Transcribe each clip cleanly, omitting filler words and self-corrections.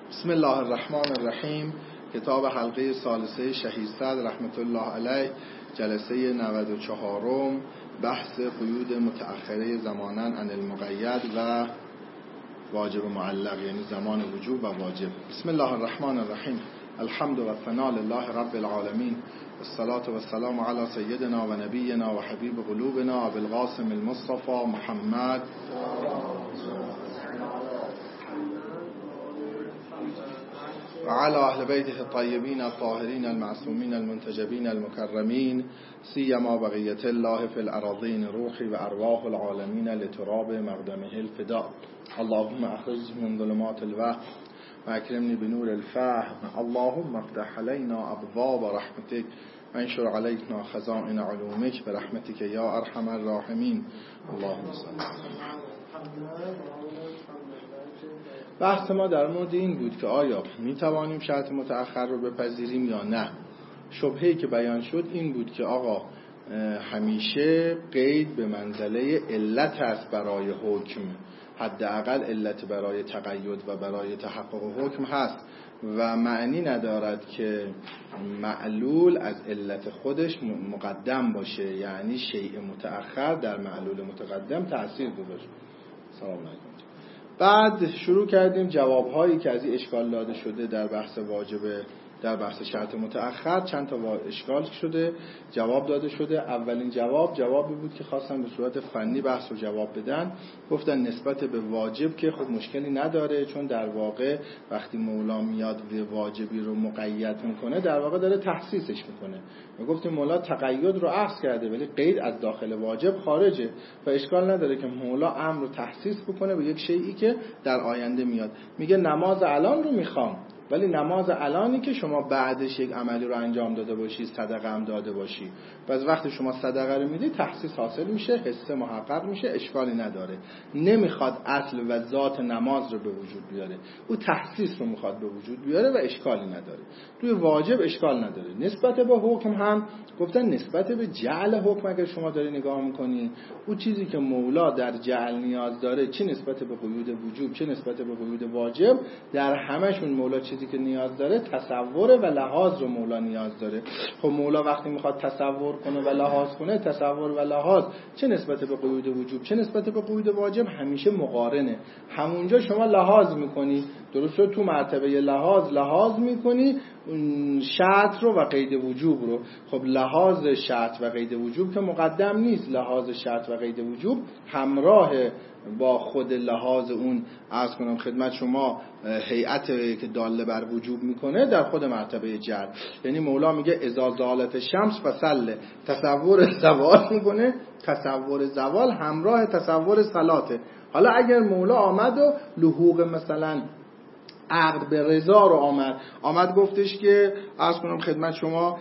بسم الله الرحمن الرحیم. کتاب حلقه ثالثه شهیدصدر رحمت الله علیه، جلسه 94، بحث قیود متأخره زمانا عن المقید و واجب و معلق، یعنی زمان وجوب و واجب. بسم الله الرحمن الرحیم. الحمد و ثنا لله رب العالمین، والصلاة والسلام علی سیدنا و نبینا و حبیب قلوبنا ابی القاسم المصطفى محمد و علی اهل بیته الطیبین الطاهرین المعصومین المنتجبین المکرمین، سیما بقیة الله فی الاراضین روحی و ارواح العالمین لتراب مقدمه الفداء. اللهم اخرج من ظلمات الوهم و اکرمنی بنور الفهم. اللهم افتح علینا ابواب رحمتک و انشر علینا خزائن علومک برحمتک یا ارحم الراحمین. اللهم صل علی. بحث ما در مورد این بود که آیا می توانیم شرط متأخر رو بپذیریم یا نه. شبهه‌ای که بیان شد این بود که آقا همیشه قید به منزله علت است برای حکم، حداقل علت برای تقید و برای تحقق حکم هست و معنی ندارد که معلول از علت خودش مقدم باشه، یعنی شیء متأخر در معلول متقدم تأثیر گذاشت. سلام علیکم. بعد شروع کردیم جوابهایی که از این اشکال داده شده در بحث واجبه، در بحث شرط متأخر چند تا اشکال شده جواب داده شده. اولین جوابی بود که خواستن به صورت فنی بحث رو جواب بدن. گفتن نسبت به واجب که خود مشکلی نداره، چون در واقع وقتی مولا میاد و واجبی رو مقید میکنه در واقع داره تخصیصش میکنه. و گفتیم مولا تقید رو اخذ کرده ولی قید از داخل واجب خارجه و اشکال نداره که مولا امر رو تخصیص بکنه به یک شیئی که در آینده میاد. میگه نماز الان رو میخوام، ولی نماز الانی که شما بعدش یک عملی رو انجام داده باشی، صدقه هم داده باشی، پس وقتی شما صدقه رو میدی تخصیص حاصل میشه، حسه محقق میشه، اشکالی نداره. نمیخواد اصل و ذات نماز رو به وجود بیاره، او تخصیص رو میخواد به وجود بیاره و اشکالی نداره. توی واجب اشکال نداره. نسبت به حکم هم گفتن نسبت به جعل حکم اگر شما داری نگاه میکنی، او چیزی که مولا در جعل نیاز داره، چه نسبت به قیود وجوب چه نسبت به قیود واجب، در همشون مولا چیزی که نیاز داره تصور و لحاظ رو مولا نیاز داره. خب مولا وقتی میخواد تصور کنه و لحاظ کنه، تصور و لحاظ چه نسبت به قیود وجوب چه نسبت به قیود واجب همیشه مقارنه. همونجا شما لحاظ میکنی، درسته؟ تو مرتبه لحاظ میکنی شرط رو و قید وجوب رو. خب لحاظ شرط و قید وجوب که مقدم نیست، لحاظ شرط و قید وجوب همراه با خود لحاظ اون عرض کنم خدمت شما هیئت که داله بر وجوب میکنه در خود مرتبه جر. یعنی مولا میگه اذا زالت شمس فصل، تصور زوال میکنه، تصور زوال همراه تصور صلاته. حالا اگر مولا آمد و لحوق مثلا عقد به رضا رو آمد گفتش که عرض کنم خدمت شما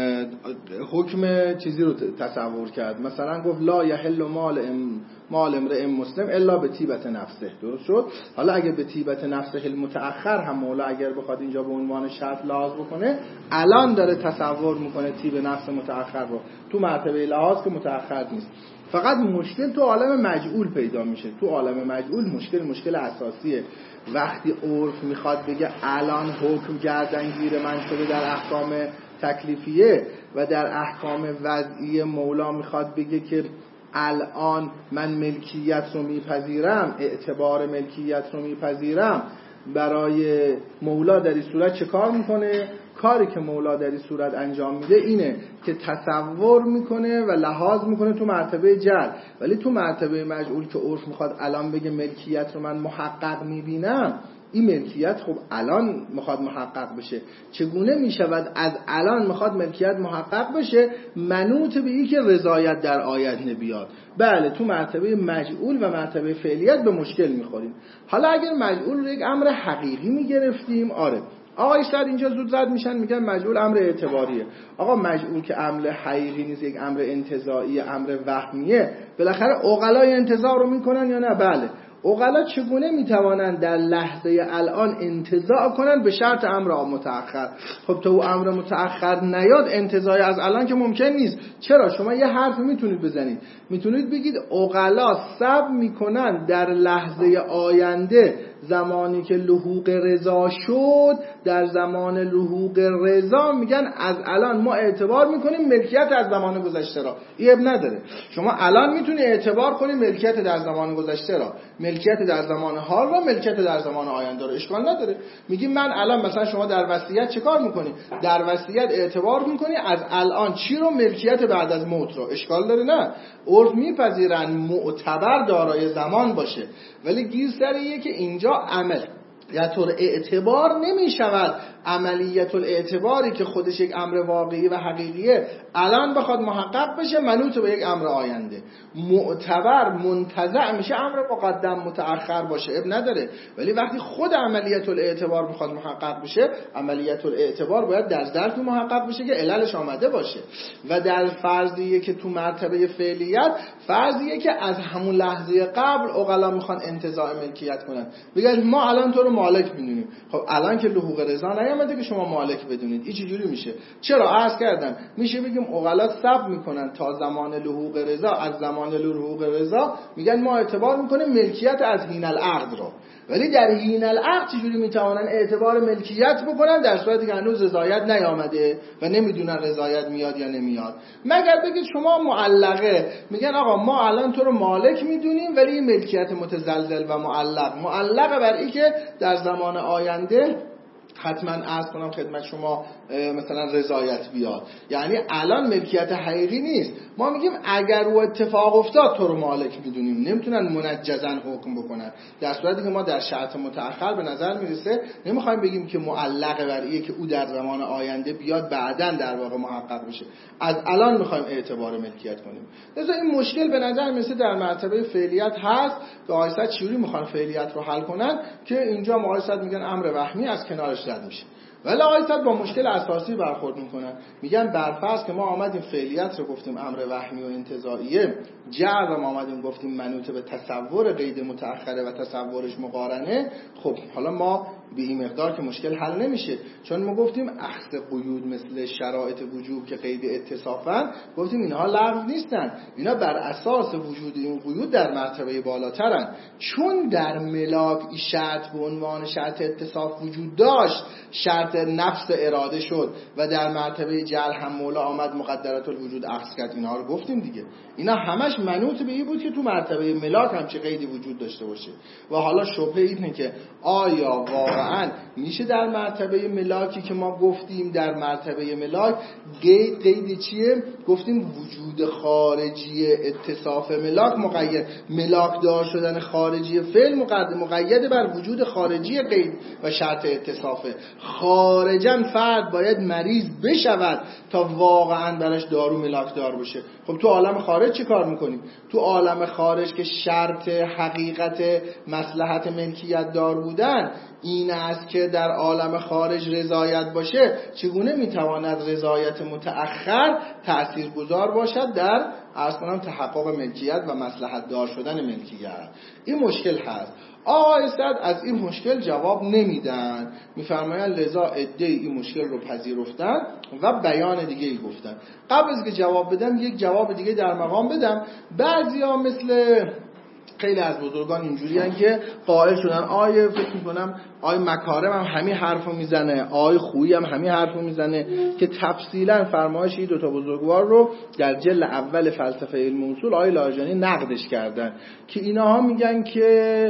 حکم چیزی رو تصور کرد، مثلا گفت لا یحل مال امرئ مسلم الا به طیبت نفسه، درست شد؟ حالا اگر به طیبت نفسه المتأخر هم مولا اگر بخواد اینجا به عنوان شرط لحاظ بکنه، الان داره تصور میکنه طیب نفس متأخر رو تو مرتبه لحاظ که متأخر نیست. فقط مشکل تو عالم مجعول پیدا میشه. تو عالم مجعول مشکل اساسیه. وقتی عرف میخواد بگه الان حکم گردنگیر من شده در احکام تکلیفیه و در احکام وضعی مولا میخواد بگه که الان من ملکیت رو میپذیرم، اعتبار ملکیت رو میپذیرم، برای مولا در این صورت چه کار میکنه؟ کاری که مولا در این صورت انجام میده اینه که تصور میکنه و لحاظ میکنه تو مرتبه جر، ولی تو مرتبه مجعول که عرف میخواد الان بگه ملکیت رو من محقق میبینم، این ملکیت خب الان میخواد محقق بشه. چگونه میشود از الان میخواد ملکیت محقق بشه منوط به این که رضایت در آینده بیاد؟ بله، تو مرتبه مجعول و مرتبه فعلیت به مشکل میخوریم. حالا اگر مجعول رو یک امر حقیقی میگرفتیم، آره آقا شاید اینجا زود زد میشن میگن مجعول امر اعتباریه. آقا مجعول که امر حقیقی نیست، یک امر انتزاعی، امر وهمیه، بالاخره عقلای انتزاع رو میکنن یا نه؟ بله. عقلا چگونه میتوانند در لحظه الان انتزاع کنند به شرط امر متأخر؟ خب تو امر متأخر نیاد انتزاعی از الان که ممکن نیست. چرا؟ شما یه حرف میتونید بزنید، میتونید بگید عقلا صبر میکنن در لحظه آینده زمانی که لحوق رضا شد، در زمان لحوق رضا میگن از الان ما اعتبار میکنیم ملکیت از زمان گذشته را. ایب نداره، شما الان میتونی اعتبار کنی ملکیت در زمان گذشته را، ملکیت در زمان حال را، ملکیت در زمان آینده را، اشکال نداره. میگی من الان مثلا شما در وصیت چه کار میکنی؟ در وصیت اعتبار میکنی از الان چی رو؟ ملکیت بعد از موت رو. اشکال داره؟ نه، عرف میپذیرن معتبر دارای زمان باشه، ولی گیر سریه که اینجا عملیت الاعتبار نمی شود. عملیت الاعتباری که خودش یک امر واقعی و حقیقیه الان بخواد محقق بشه منوط به یک امر آینده. معتبر منتزع میشه امر مقدم متأخر باشه، اب نداره. ولی وقتی خود عملیت الاعتبار بخواد محقق بشه، عملیت الاعتبار باید در ظرفی محقق بشه که عللش آمده باشه. و در فرضیه که تو مرتبه فعلیت، فرضیه که از همون لحظه قبل عقلا میخوان انتزاع ملکیت کنن، بگن ما الان تو رو مالک میدونیم. خب الان که لحوق رضا نیامده که شما مالک بدونید، این چجوری میشه؟ چرا؟ عرض کردم میشه بگیم عقلا صبر میکنن تا زمان لحوق رضا، از زمان لحوق رضا میگن ما اعتبار میکنیم ملکیت از حین العقد رو. ولی در حین العقد چجوری میتوانن اعتبار ملکیت بکنن در صورتی که هنوز رضایت نیامده و نمیدونن رضایت میاد یا نمیاد؟ مگر بگید شما معلقه، میگن آقا ما الان تو رو مالک میدونیم ولی این ملکیت متزلزل و معلق بر این که در زمان آینده حتما عرض کنم خدمت شما مثلا رضایت بیاد. یعنی الان ملکیت حقیقی نیست. ما میگیم اگر او اتفاق افتاد تو رو مالک میدونیم، نمیتونن منجزاً حکم بکنن. در صورتی که ما در شرط متأخر به نظر میرسه نمیخوایم بگیم که معلق بر اینه که او در زمان آینده بیاد بعداً در واقع محقق بشه، از الان میخوایم اعتبار ملکیت کنیم. لذا این مشکل به نظر میرسه در مرتبه فعلیت هست که آیسد چجوری میخوان فعلیت رو حل کنن که اینجا آیسد میگن امر وهمی از کنارش رد میشه. ولی آیسد با مشکل اساسی برخورد میکنن، میگن برفرض که ما آمدیم فعلیت رو گفتیم امر وهمی و انتزاعیه، جعل رو ما آمدیم گفتیم منوط به تصور قید متأخره و تصورش مقارنه. خب حالا ما به این مقدار که مشکل حل نمیشه، چون ما گفتیم اخذ قیود مثل شرایط وجوب که قید اتصافن، گفتیم اینها لغو نیستن، اینا بر اساس وجود این قیود در مرتبه بالاترن. چون در ملاک این شرط به عنوان شرط اتصاف وجود داشت، شرط نفس اراده شد و در مرتبه جعل هم مولا آمد مقدرات الوجود اخذ کرد. اینها رو گفتیم دیگه، اینا همش منوط به این بود که تو مرتبه ملاک هم چه قیدی وجود داشته باشه. و حالا شبهه اینه که آیا واقعا میشه در مرتبه ملاکی که ما گفتیم در مرتبه ملاک قید چیه؟ گفتیم وجود خارجی اتصاف ملاک مقید، ملاک دار شدن خارجی فعل مقید بر وجود خارجی قید و شرط اتصافه. خارجاً فرد باید مریض بشود تا واقعاً برش دارو ملاک دار باشه. خب تو عالم خارج چه کار میکنیم؟ تو عالم خارج که شرط حقیقت مصلحت ملکیت دار بودن این است که در عالم خارج رضایت باشه، چگونه میتواند رضایت متأخر تأثیرگذار باشد در اصلا تحقق ملکیت و مصلحت دار شدن ملکیت؟ این مشکل هست. آقای سعد از این مشکل جواب نمیدن، میفرمایند لذا عده این مشکل رو پذیرفتن و بیان دیگه ای گفتن. قبل از که جواب بدم یک جواب دیگه در مقام بدم. بعضیا مثل خیلی از بزرگان اینجوری هستن که قائل شدن آیه فکر میکنم آیه مکارم هم همین حرفو میزنه، آیه خویی هم همین حرفو میزنه، که تفصیلا فرمایش این دوتا بزرگوار رو در جلد اول فلسفه علم اصول آیه لاجانی نقدش کردن که اینها میگن که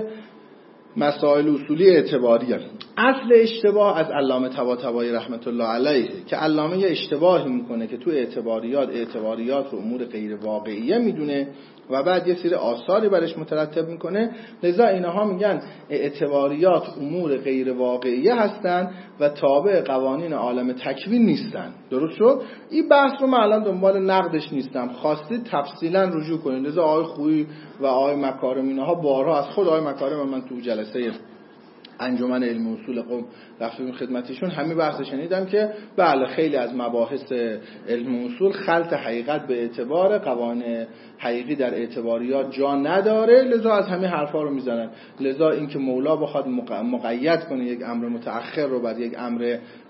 مسائل اصولی اعتباریه. اصل اشتباه از علامه طباطبایی رحمت الله علیه که علامه یه اشتباهی میکنه که تو اعتباریات رو امور غیر واقعیه میدونه و بعد یه سری آثاری برش مترتب میکنه. لذا اینها میگن اعتباریات امور غیر واقعیه هستن و تابع قوانین عالم تکوین نیستن. درست شد؟ این بحث رو من الان دنبال نقدش نیستم، خواستید تفصیلا رجوع کنید. لذا آقای خویی و آقای مکارم اینها بارها از خود آقای مکارم من تو جلسه انجمن علم اصول قم رفتیم خدمتشون همین بحث شنیدم که بله خیلی از مباحث علم اصول خلط حقیقت به اعتبار، قوانین حقیقی در اعتباریات جا نداره، لذا از همین حرفا رو میزنن. لذا اینکه مولا بخواد مقید کنه یک امر متأخر رو بر یک امر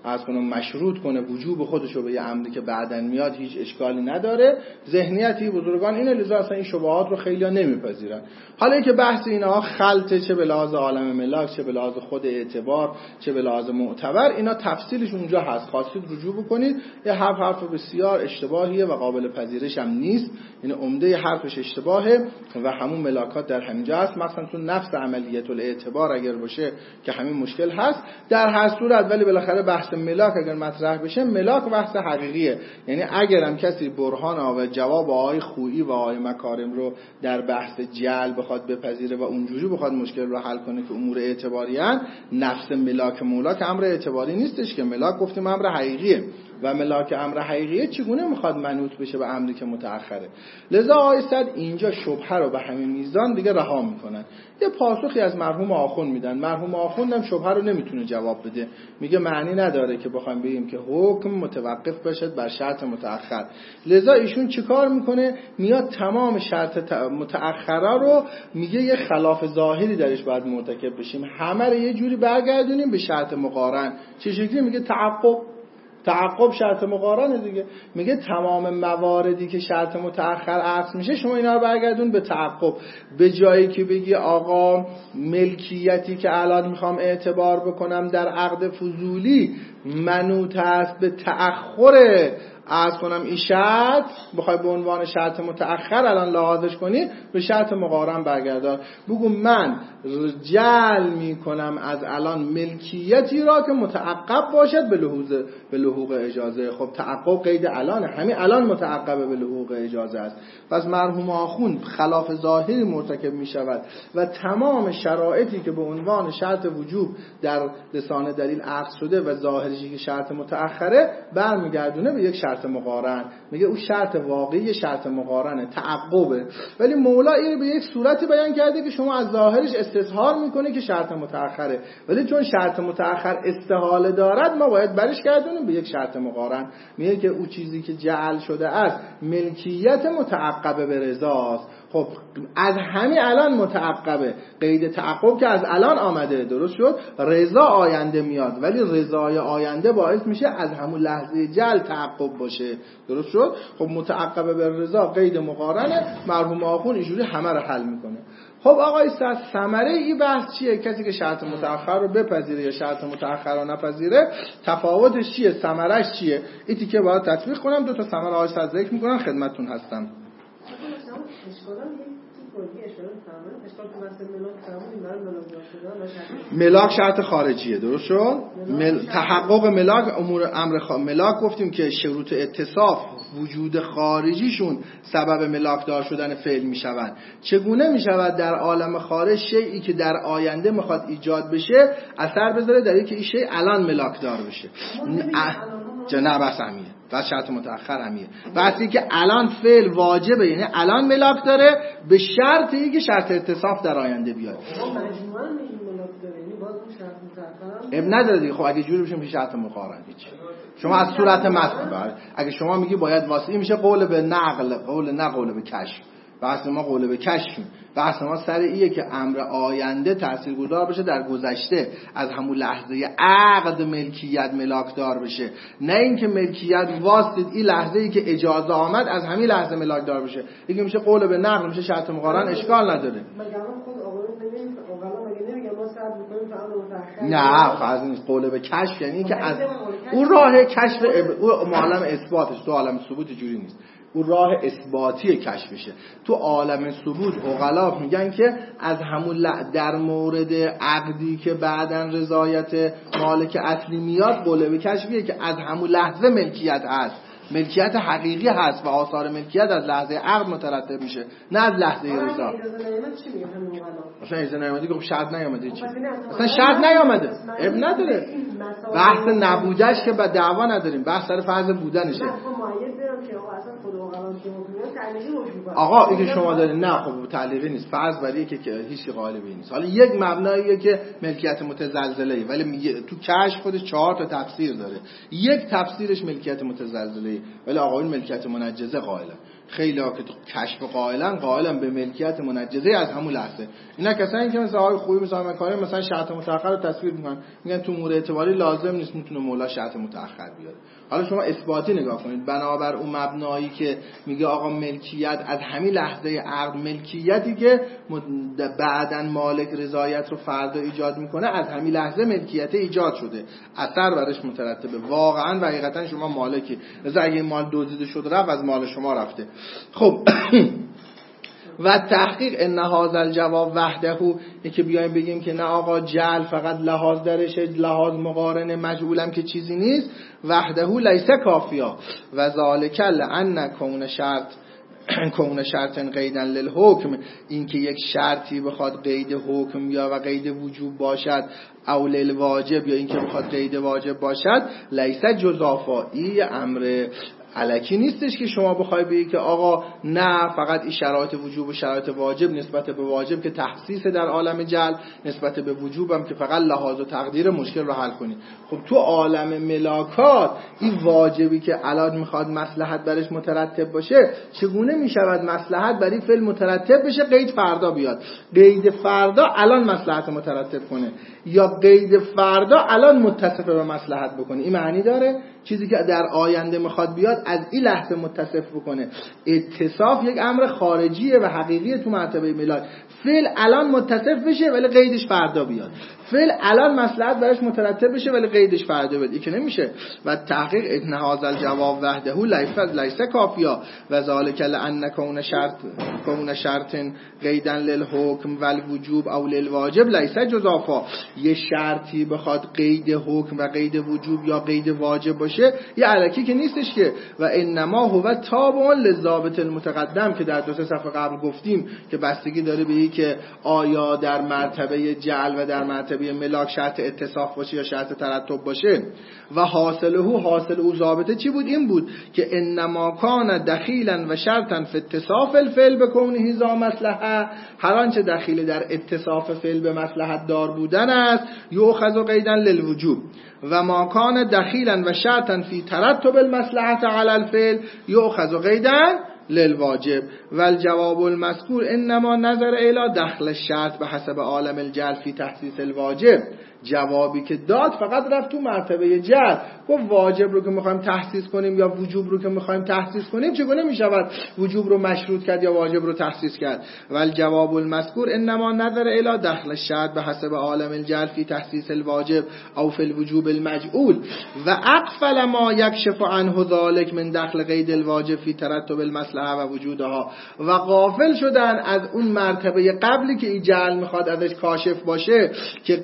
از کنم مشروط کنه وجوب خودشو به یه امری که بعدن میاد هیچ اشکالی نداره. ذهنیتی بزرگان اینه، لذا اصلا این شبهات رو خیلی‌ها نمیپذیرن. حالا اینکه بحث اینها خلطه، چه به لحاظ عالم ملاک، چه به لحاظ خود اعتبار، چه به لحاظ معتبر، اینا تفصیلش اونجا هست، خواستید رجوع بکنید. یه حرف بسیار اشتباهیه و قابل پذیرش هم نیست. این عمده حرفش اشتباهه و همون ملاکات در همینجا هست، مثلا تو نفس عملیت الاعتبار اگر باشه که همین مشکل هست. در هر صورت ولی بالاخره بحث ملاک اگر مطرح بشه، ملاک بحث حقیقیه. یعنی اگرم کسی برهان و جواب آقای خویی و آقای مکارم رو در بحث جعل بخواد بپذیره و اونجوری بخواد مشکل رو حل کنه که امور اعتباری ان، نفس ملاک مولاک امر اعتباری نیستش که. ملاک گفتیم امر حقیقیه و ملاک امر حقیقیه چگونه میخواد منوط بشه به امری که متأخره. لذا آقای صد اینجا شبهه رو به همین میزان دیگه رها میکنن. یه پاسخی از مرحوم آخوند میدن. مرحوم آخوند هم شبهه رو نمیتونه جواب بده، میگه معنی نداره که بخوایم بگیم که حکم متوقف بشه بر شرط متأخر. لذا ایشون چیکار میکنه؟ میاد تمام شرط متأخره رو میگه یه خلاف ظاهری درش باید مرتکب بشیم، همه رو یه جوری برگردونیم به شرط مقارن. چه شکلی؟ میگه تعقب شرط مقارنه دیگه. میگه تمام مواردی که شرط متأخر عکس میشه شما اینا رو برگردون به تعقب. به جایی که بگی آقا ملکیتی که الان میخوام اعتبار بکنم در عقد فضولی منوط است به تأخر از کنم این شرط، بخوای به عنوان شرط متأخر الان لحاظش کنی، به شرط مقارن برگردار. بگو من جعل میکنم از الان ملکیتی را که متعقب باشد به لحوق اجازه. خب تعقب قید الانه، همین الان متعقب به لحوق اجازه است. پس مرحوم آخوند خلاف ظاهری مرتکب میشود و تمام شرایطی که به عنوان شرط وجوب در لسان دلیل عقد شده و ظاهرشی که شرط متأخره برمیگردونه به یک شرط مقارن. میگه اون شرط واقعی شرط مقارنه، تعقبه. ولی مولا این به یک صورتی بیان کرده که شما از ظاهرش استظهار میکنه که شرط متأخره، ولی چون شرط متأخر استحاله دارد ما باید برش گردونیم به یک شرط مقارن. میگه که اون چیزی که جعل شده است ملکیت متعقبه به رضاست. خب از همین الان متعقبه، قید تعقب که از الان آمده، درست شد؟ رضا آینده میاد، ولی رضای آینده باعث میشه از همون لحظه جعل تعقب باشه، درست شد؟ خب متعقبه به رضا قید مقارنه. مرحوم آخوند اینجوری همه رو حل میکنه. خب آقای صد ثمره این بحث چیه؟ کسی که شرط متأخر رو بپذیره یا شرط متأخر رو نپذیره تفاوتش چیه؟ ثمرهش چیه؟ این تیکه باید تطبیق کنم. دو تا ثمره آقای صد ذکر میکنن، خدمتتون هستم. ملاک شرط خارجیه، درست شد؟ تحقق ملاک امور ملاک گفتیم که شروط اتصاف وجود خارجیشون سبب ملاک دار شدن فعل میشوند. چگونه میشود در عالم خارج شیئی که در آینده میخواد ایجاد بشه اثر بذاره در اینکه این شیء الان ملاک دار بشه؟ نه بس همیه، بس شرط متأخر همیه. بسی که الان فعل واجبه، یعنی الان ملاک داره، به شرط اینکه شرط اتصاف در آینده بیاد. اب نداره دیگه. خب اگه جوری بشه میشه شرط مقارن. هیچ شما از صورت مثل اگه شما میگی باید واسطی میشه قول به نقل، قول نه قول به کشف. بحث ما قول به کشف، بحث ما سر ایه که امر آینده تاثیرگذار بشه در گذشته، از همون لحظه عقد ملکیت ملاکدار بشه، نه اینکه ملکیت واسطه این لحظه ای که اجازه آمد از همین لحظه ملاکدار بشه. دیگه میشه قول به نقل، میشه شرط مقارن، اشکال نداره. نه فرض نیست. قول به کشف یعنی که از اون راه کشف اون عالم اثباتش، تو عالم ثبوت جوری نیست. اون راه اثباتی کشفشه. تو عالم ثبوت عقلا میگن که از همون در مورد عقدی که بعداً رضایت مالک اصلی میاد، قول به کشفیه که از همون لحظه ملکیت هست، ملکیت حقیقی هست و آثار ملکیت از لحظه عقد مترتب میشه، نه از لحظه رضا. مثلا اجازه نیامده که شرط نیامده، چی؟ مثلا شرط نیامده، اب نداره. بحث نبودش که با دعوا نداریم، بحث سر فرض بودنشه. آقا این که شما دارید نه خب تعلیقی نیست، فرض بریه که هیچ قائل به نیست. حالا یک مبناییه که ملکیت متزلزله، ولی میگه تو کشف خودش 4 تا تفسیر داره. یک تفسیرش ملکیت متزلزله، ولی آقایون ملکیت منجزه قائلن. خیلی ها که کشف قائلن به ملکیت منجزه از همون لحظه. اینا کسایی که مثلا آقای خوبی مثلا مکاره مثلا شرط متأخر رو تصویر میکنن، میگن تو امور اعتباری لازم نیست، میتونه مولا شرط متأخر بیاره. حالا شما اثباتی نگاه کنید، بنابر اون مبنایی که میگه آقا ملکیت از همین لحظه عقد، ملکیتی که بعداً مالک رضایت رو فردا ایجاد میکنه، از همین لحظه ملکیت ایجاد شده، اثر برش مترتبه. واقعاً و حقیقتاً شما مالکی، لذا اگه مال دزدیده شد رفت، از مال شما رفته. خب و تحقیق ان هذا الجواب وحده، که بیایم بگیم که نه آقا جعل فقط لحاظ درشه، لحاظ مقارن مجعولم که چیزی نیست، وحده لیس کافیا و ذالک لان کون شرط قیدا للحکم، این که یک شرطی بخواد قید حکم یا و قید وجوب باشد، او للواجب یا این که بخواد قید واجب باشد، لیس جزافایی، امر الکی نیستش که شما بخوای بگی که آقا نه فقط این شرایط وجوب و شرایط واجب نسبت به واجب که تخصیص در عالم جعل، نسبت به وجوب هم که فقط لحاظ و تقدیر مشکل رو حل کنی. خب تو عالم ملاکات این واجبی که الان میخواد مصلحت برش مترتب باشه، چگونه میشود مصلحت برای فعل مترتب بشه قید فردا بیاد؟ قید فردا الان مصلحت مترتب کنه یا قید فردا الان متصف به مصلحت بکنه؟ این معنی داره؟ چیزی که در آینده میخواد بیاد از این لحظه متصف بکنه. اتصاف یک امر خارجیه و حقیقیه تو مرتبه ملاک. فعل الان متصف بشه ولی قیدش فردا بیاد، فعل الان مصلحت برش مترتب بشه ولی قیدش فردا بیاد، این که نمیشه. و تحقیق ان هذا الجواب وحده لیس کافیا و ذالک لان کون شرط قیدا للحکم والوجوب او للواجب لیس جزافا. یه شرطی بخواد قید حکم و قید وجوب یا قید واجب باشه، یه الکی که نیستش که. و انما هو تابع للضابط المتقدم که در 2 صفحه قبل گفتیم که بستگی داره به که آیا در مرتبه جعل و در مرتبه ملاک شرط اتصاف باشه یا شرط ترتب باشه. و حاصل او ضابطه چی بود؟ این بود که انما کان دخیلا و شرطا فی اتصاف الفعل بکونه ذا مصلحه، هر آنچه دخیل در اتصاف فعل به مصلحت دار بودن است، یؤخذ قیدا للوجوب. و ما کان دخیلا و شرطا فی ترتب المصلحه علی الفعل یؤخذ قیدا للواجب. والجواب المذکور انما نظر الی دخل الشرط به حسب عالم الجعل فی تحسیس الواجب. جوابی که داد فقط رفت تو مرتبه جعل، گفت واجب رو که میخوایم تحسیس کنیم یا وجوب رو که میخوایم تحسیس کنیم، چگونه میشود وجوب رو مشروط کرد یا واجب رو تحسیس کرد؟ والجواب المذکور انما نظر الی دخل الشرط به حسب عالم الجعل فی تحسیس الواجب او فی الوجوب المجعول و اقفل ما یکشف عنه ذلك من دخل قید الواجب فی ترتب المصلحه و وجودها. و غافل شدن از اون مرتبه قبلی که این جعل میخواد ازش کاشف باشه که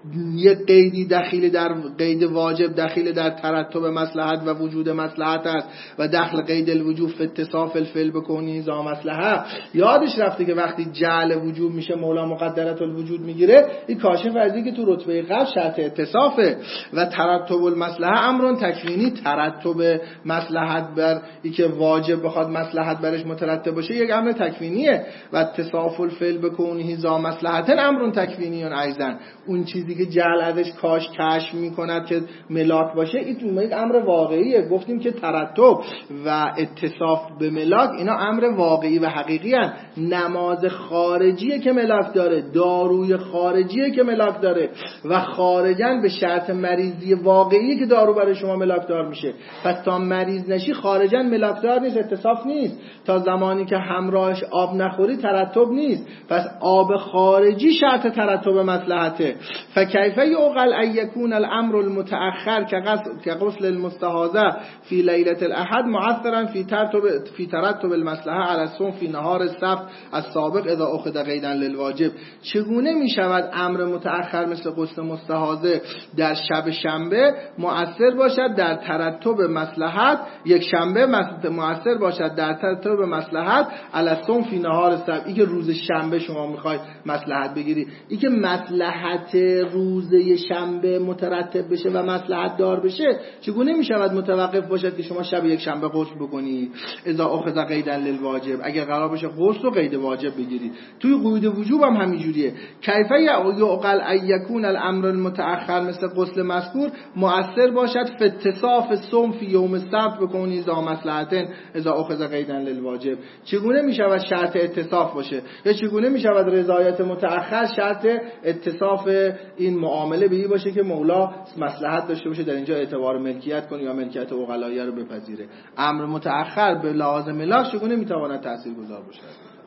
یک قیدی دخیل در قید واجب، دخیل در ترتب مصلحت و وجود مصلحت است و دخل قید الوجوب فی اتصاف الفعل بکنی ذا مصلحه. یادش رفته که وقتی جعل وجوب میشه مولا مقدرت الوجود میگیره، این کاشف از اینکه تو رتبه قبل شرط اتصافه. و ترتب المصلحه امر تکوینی، ترتب مصلحت بر اینکه واجب بخواد مصلحت برش مترتب باشه یک امر تکوینیه. و اتصاف الفعل بکنی ذا مصلحت امر تکوینی ایضا. اون چیزی که جعل ازش کشف میکند که ملاک باشه، این یک امر واقعیه. گفتیم که ترتب و اتصاف به ملاک اینا امر واقعی و حقیقی هستند. نماز خارجیه که ملاک داره، داروی خارجیه که ملاک داره و خارجاً به شرط مریضی واقعی که دارو برای شما ملاک دار میشه. پس تا مریض نشی خارجاً ملاک دار نیست، اتصاف نیست. تا زمانی که همراهش آب نخوری ترتب نیست. پس آب خارجی شرط ترتب مصلحته. فکیف یعقل ان یکون الامر المتأخر كغسل المستحاضة في ليلة الاحد مؤثرا في ترتب المصلحة على الصوم في نهار السبت السابق اذا اخذ قیدا للواجب. چگونه می شود امر متأخر مثل غسل مستحاضه در شب شنبه مؤثر باشد در ترتب مصلحت، یک شنبه مؤثر باشد در ترتب مصلحت على الصوم في نهار السبت؟ این که روز شنبه شما میخواید مصلحت بگیری، این که مصلحت روزه شنبه مترتب بشه و مصلحت دار بشه، چگونه میشود متوقف باشد که شما شب یک شنبه غسل بکنید؟ اذا اخذ قیدا للواجب، اگر قرار باشه غسل و قید واجب بگیرید. توی قید وجوب هم همینجوریه. کیف یعقل ان یکون الامر المتأخر مثل غسل مذکور مؤثر باشد فی اتصاف صوم فی یوم السبت بکنید اذا مصلحتن اذا اخذ قیدا للواجب. چگونه میشود شرط اتصاف باشه، یا چگونه میشود رضایت متأخر شرط اتصاف این معامله به این باشه که مولا مصلحت داشته باشه در اینجا اعتبار ملکیت کنه یا ملکیت عقلاییه رو بپذیره؟ امر متأخر به لحاظ ملاک چگونه میتواند تاثیرگذار باشه؟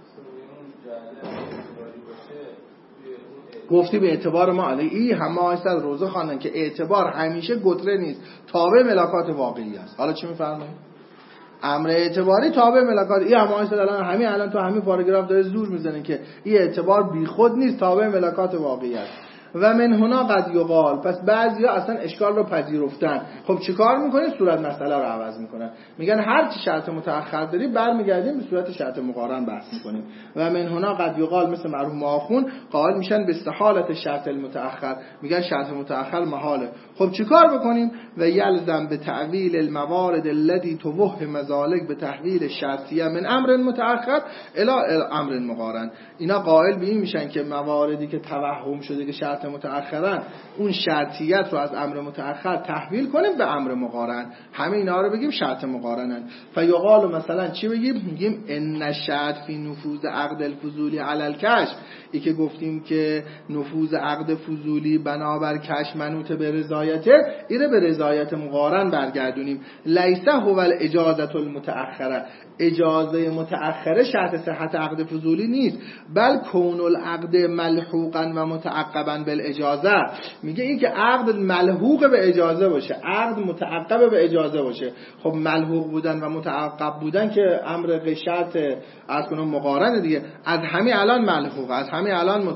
گفتی به اعتبار ما علی همه آیست روزه خواندن که اعتبار همیشه گتره نیست، تابع ملاکات واقعی است. حالا چی میفرمایید؟ امر اعتباری تابع ملاکات. این همه آیست الان تو همین پاراگراف داره زور میزنه که این اعتبار بیخود نیست، تابع ملاکات واقعی است. و من هنا قد یقال، پس بعضیا اصلا اشکال رو پذیرفتن. خب چیکار میکنه؟ صورت مسئله رو عوض میکنن، میگن هر چی شرط متأخر داری برمیگردیم به صورت شرط مقارن بحث میکنیم. و من هنا قد یقال مثل مرحوم آخون قائل میشن به استحالت شرط المتأخر، میگن شرط متأخر محاله. خب چیکار بکنیم؟ و یلزم به تعویل الموارد التي توهم ذلك به تحویل شرطیه من امر متأخر الی امر مقارن. اینا قائل به این میشن که مواردی که توهم شده که شرط متأخرن، اون شرطیت رو از امر متأخر تحویل کنیم به امر مقارن. همه اینا رو بگیم شرط مقارنن. فیقال مثلا چی بگیم؟ میگیم ان شرط فی نفوذ عقد الفضولی علی الکشف. ای که گفتیم که نفوذ عقد فضولی بنابر کشف منوط به رضایته، اینو به رضایت مقارن برگردونیم. لیس هو الاجازه المتأخره، اجازه متأخره شرط صحت عقد فضولی نیست، بل کون العقد ملحوقا و متعقبا بالاجازه. میگه این که عقد ملحوق به اجازه باشه، عقد متعقب به اجازه باشه. خب ملحوق بودن و متعقب بودن که امر شرط از کنون مقارنه دیگه، از همین الان ملحوق، از همین الان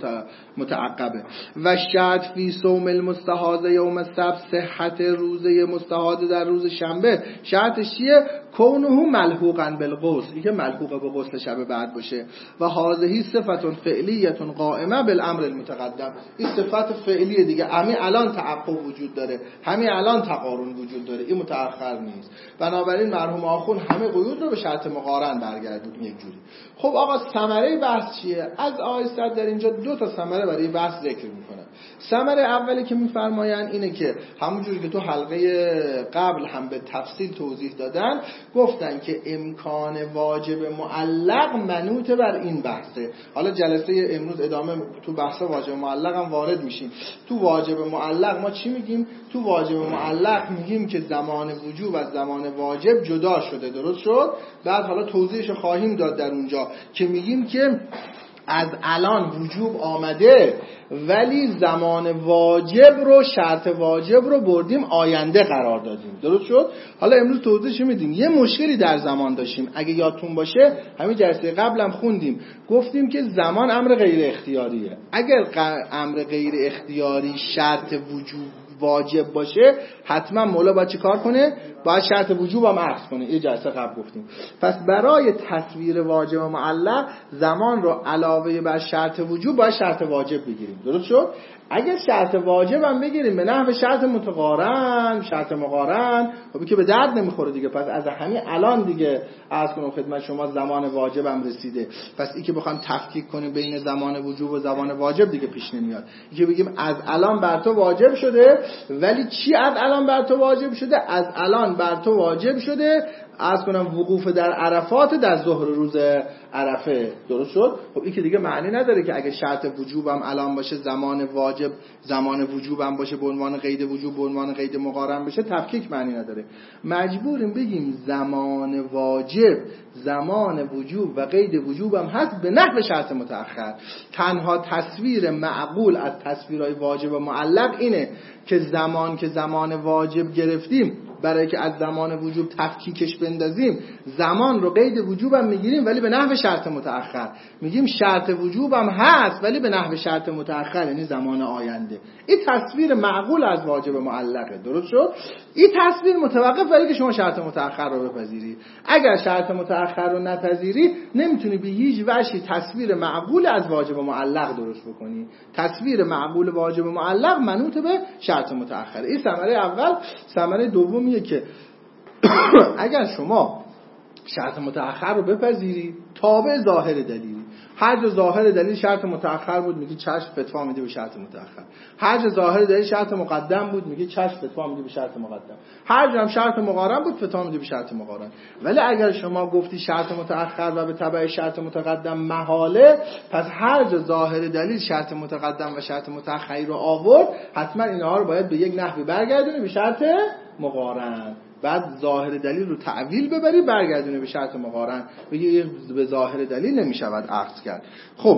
متعقبه. و شرط فی صوم المستحاضه یوم السبت، صحت روزه مستحاضه در روز شنبه شرطش چیه؟ کونه ملحوقا بالغسل، این که ملحوق به غسل شب بعد باشه. و هذه صفت فعلیه قائمه بالامر المتقدم، این صفت فعلیه دیگه، همین الان تعقب وجود داره، همین الان تقارن وجود داره، این متأخر نیست. بنابراین مرحوم آخون همه قیود رو به شرط مقارن برگردون یک جوری. خب آقا ثمره بحث چیه؟ از آیست در اینجا دو تا ثمره برای بحث ذکر میکنن. ثمره اولی که میفرمایند اینه که همونجوری که تو حلقه قبل هم به تفصیل توضیح دادن، گفتن که امکان واجب معلق منوط بر این بحثه. حالا جلسه امروز ادامه تو بحث واجب معلق هم وارد میشیم. تو واجب معلق ما چی میگیم؟ تو واجب معلق میگیم که زمان وجوب از زمان واجب جدا شده، درست شد؟ بعد حالا توضیحش خواهیم داد در اونجا که میگیم که از الان وجوب آمده ولی زمان واجب رو، شرط واجب رو بردیم آینده قرار دادیم، درست شد؟ حالا امروز توضیحش میدیم. یه مشکلی در زمان داشتیم، اگه یادتون باشه همین جلسه قبلم خوندیم، گفتیم که زمان امر غیر اختیاریه. اگر امر غیر اختیاری شرط وجوب واجب باشه، حتما مولا باید چی کار کنه؟ باید شرط وجوب هم عکس کنه. یه جلسه قبل گفتیم. پس برای تصویر واجب و معلق زمان رو علاوه بر شرط وجوب باید شرط واجب بگیریم، درست شد؟ اگر شرط واجب هم بگیریم به نحو شرط متقارن، شرط مقارن، خب که به درد نمیخوره دیگه. پس از همین الان دیگه عرض کنم خدمت شما زمان واجب هم رسیده. پس این که بخوام تفکیک کنیم بین زمان وجوب و زمان واجب دیگه پیش نمیاد. این که بگیم از الان بر تو واجب شده، ولی چی از الان بر تو واجب شده؟ از الان بر تو واجب شده عرض کنم وقوف در عرفات در ظهر روز عرفه، درست شد؟ خب این که دیگه معنی نداره که اگه شرط وجوب هم الان باشه، زمان واجب زمان وجوب هم باشه به عنوان قید وجوب، به عنوان قید مقارن بشه، تفکیک معنی نداره. مجبوریم بگیم زمان واجب، زمان وجوب و قید وجوب هم هست به نحو شرط متأخر. تنها تصویر معقول از تصویرهای واجب و معلق اینه که زمان واجب گرفتیم برای که از زمان وجوب تفکیکش بندازیم، زمان رو قید وجوبم میگیریم ولی به نحو شرط متأخر. میگیم شرط وجوبم هست ولی به نحو شرط متأخر، یعنی زمان آینده. این تصویر معقول از واجب معلقه. درست شد؟ این تصویر متوقف برای که شما شرط متأخر رو بپذیری. اگر شرط متأخر رو نپذیری نمیتونی به هیچ وجهی تصویر معقول از واجب معلق درست بکنی. تصویر معقول واجب معلق منوط به شرط متأخر. این ثمره اول. ثمره دومیه که اگر شما شرط متأخر رو بپذیری تابع ظاهر دلیلی، هر جا ظاهر دلیل شرط متأخر بود میگی چشم فتوا میده به شرط متأخر، هر جا ظاهر دلیل شرط مقدم بود میگی چشم فتوا میده به شرط مقدم، هر جا هم شرط مقارن بود فتوا میده به شرط مقارن. ولی اگر شما گفتی شرط متأخر و به تبع شرط متقدم محاله، پس هر جا ظاهر دلیل شرط متقدم و شرط متأخری رو آورد حتما اینها رو باید به یک نحوی برگردونی به شرط مقارن. بعد ظاهر دلیل رو تعویل ببری برگردونه به شرط مقارن، بگی به ظاهر دلیل نمیشود عکس کرد. خب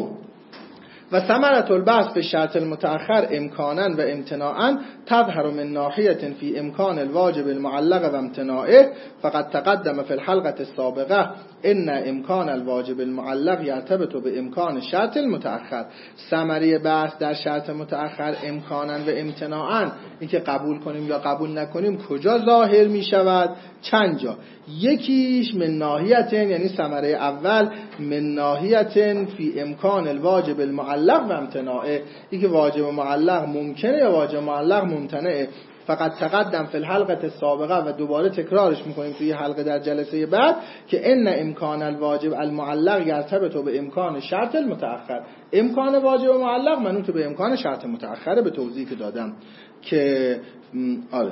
و ثمرة البحث في الشرط المتأخر امکانا و امتناعا تظهر من ناحیة في امکان الواجب المعلق و امتناعه. فقد تقدم في الحلقة السابقة ان امکان الواجب المعلق یرتبط به امکان شرط المتأخر. ثمره بحث در شرط متأخر امکانا و امتناعا، این که قبول کنیم یا قبول نکنیم کجا ظاهر می شود؟ چند جا. یکیش من ناحیة، یعنی ثمره اول من ناحیة فی امکان الواجب المعلق و امتناعه، این که واجب معلق ممکنه یا واجب معلق ممتنعه. فقط تقدم فی الحلقه السابقه، و دوباره تکرارش میکنیم توی حلقه در جلسه بعد، که ان امکان الواجب المعلق یرتبط به امکان شرط المتأخر. امکان واجب معلق منوط به امکان شرط متأخر به توضیحی که دادم که آره.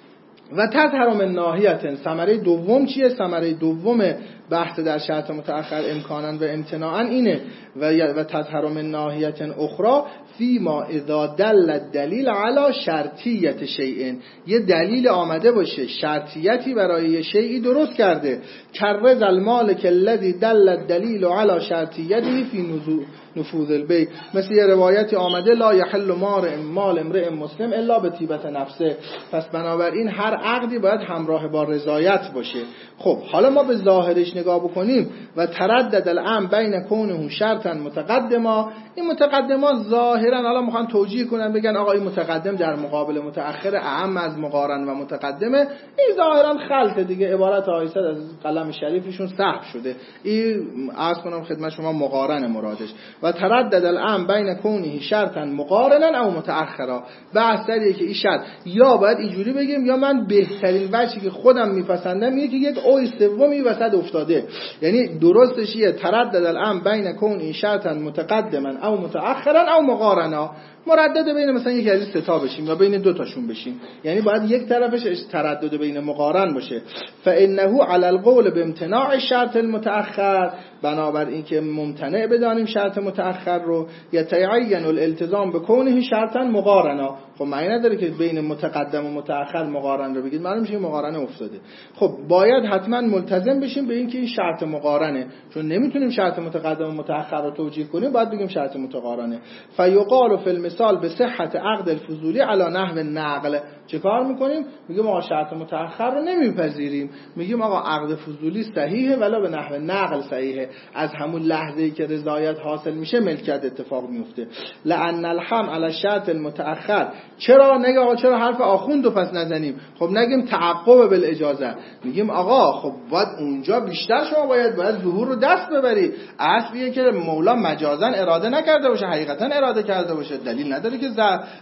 و تظهر من ناحیة، ثمره دوم چیه؟ ثمره دوم بحث در شرط متأخر امکانا و امتناعا اینه و تظهر من ناحیة اخرى فیما اذا دل الدلیل علی شرطیت شیء، یه دلیل آمده باشه شرطیتی برای یه شیئی درست کرده، کرز المالک الذی دل الدلیل علی شرطیته فی نفوذ البیع، مثل یه روایتی آمده لا یحل مال امرئ مسلم الا به طیبة نفسه. پس بنابراین هر عقدی باید همراه با رضایت باشه. خب حالا ما به ظاهرش نگاه بکنیم و تردد الامر بین کونه شرطا متقدما، این متقدما ظاهرا حالا میخوان توجیه کنن بگن آقا این متقدم در مقابل متأخر اعم از مقارن و متقدمه، این ظاهرا خلط دیگه، عبارت آیسد از قلم شریفشون سحب شده. این عرض کنم خدمت شما مقارن مرادش. و تردد الامر بین کونه شرطا مقارنا او متأخرا، بحث دریه که این شرط یا باید اینجوری بگیم یا من بهترین وجهی که خودم میپسندم اینه که یک اوی سومی وسط افتاده، یعنی درستش چیه؟ تردد الامر بین کونه شرطا متقدما او متأخرا او مقارنا، مردد بین مثلا یک از سه تا بشیم یا بین دو تاشون بشیم، یعنی باید یک طرفش تردد بین مقارن باشه. فانه علی القول بامتناع شرط المتأخر، بنابر این که ممتنع بدانیم شرط متأخر رو، یتعین الالتزام بکونه شرطا مقارنا. خب معنی نداره که بین متقدم و متأخر مقارن رو بگید، معلوم میشه مقارنه افتاده. خب باید حتما ملتزم بشیم به این که این شرط مقارنه، چون نمیتونیم شرط متقدم و متأخر رو توجیه کنیم، باید بگیم شرط متقارنه. فیقال فی المثال به صحت عقد الفضولی علی نحو نقل. چه کار میکنیم؟ میگیم آقا شرط متأخر رو نمیپذیریم، میگیم آقا عقد فضولی صحیحه ولی به نحو نقل صحیحه، از همون لحظه‌ای که رضایت حاصل میشه ملکیت اتفاق میفته. لأن الحم علی شرط المتأخر، چرا نگه آقا چرا حرف آخوند رو پس نزنیم؟ خب نگیم تعقب بالاجازه، میگیم آقا خب باید اونجا بیشتر شما باید ظهور رو دست ببری. اصلیه که مولا مجازن اراده نکرده باشه، حقیقتا اراده کرده باشه، دلیل نداره که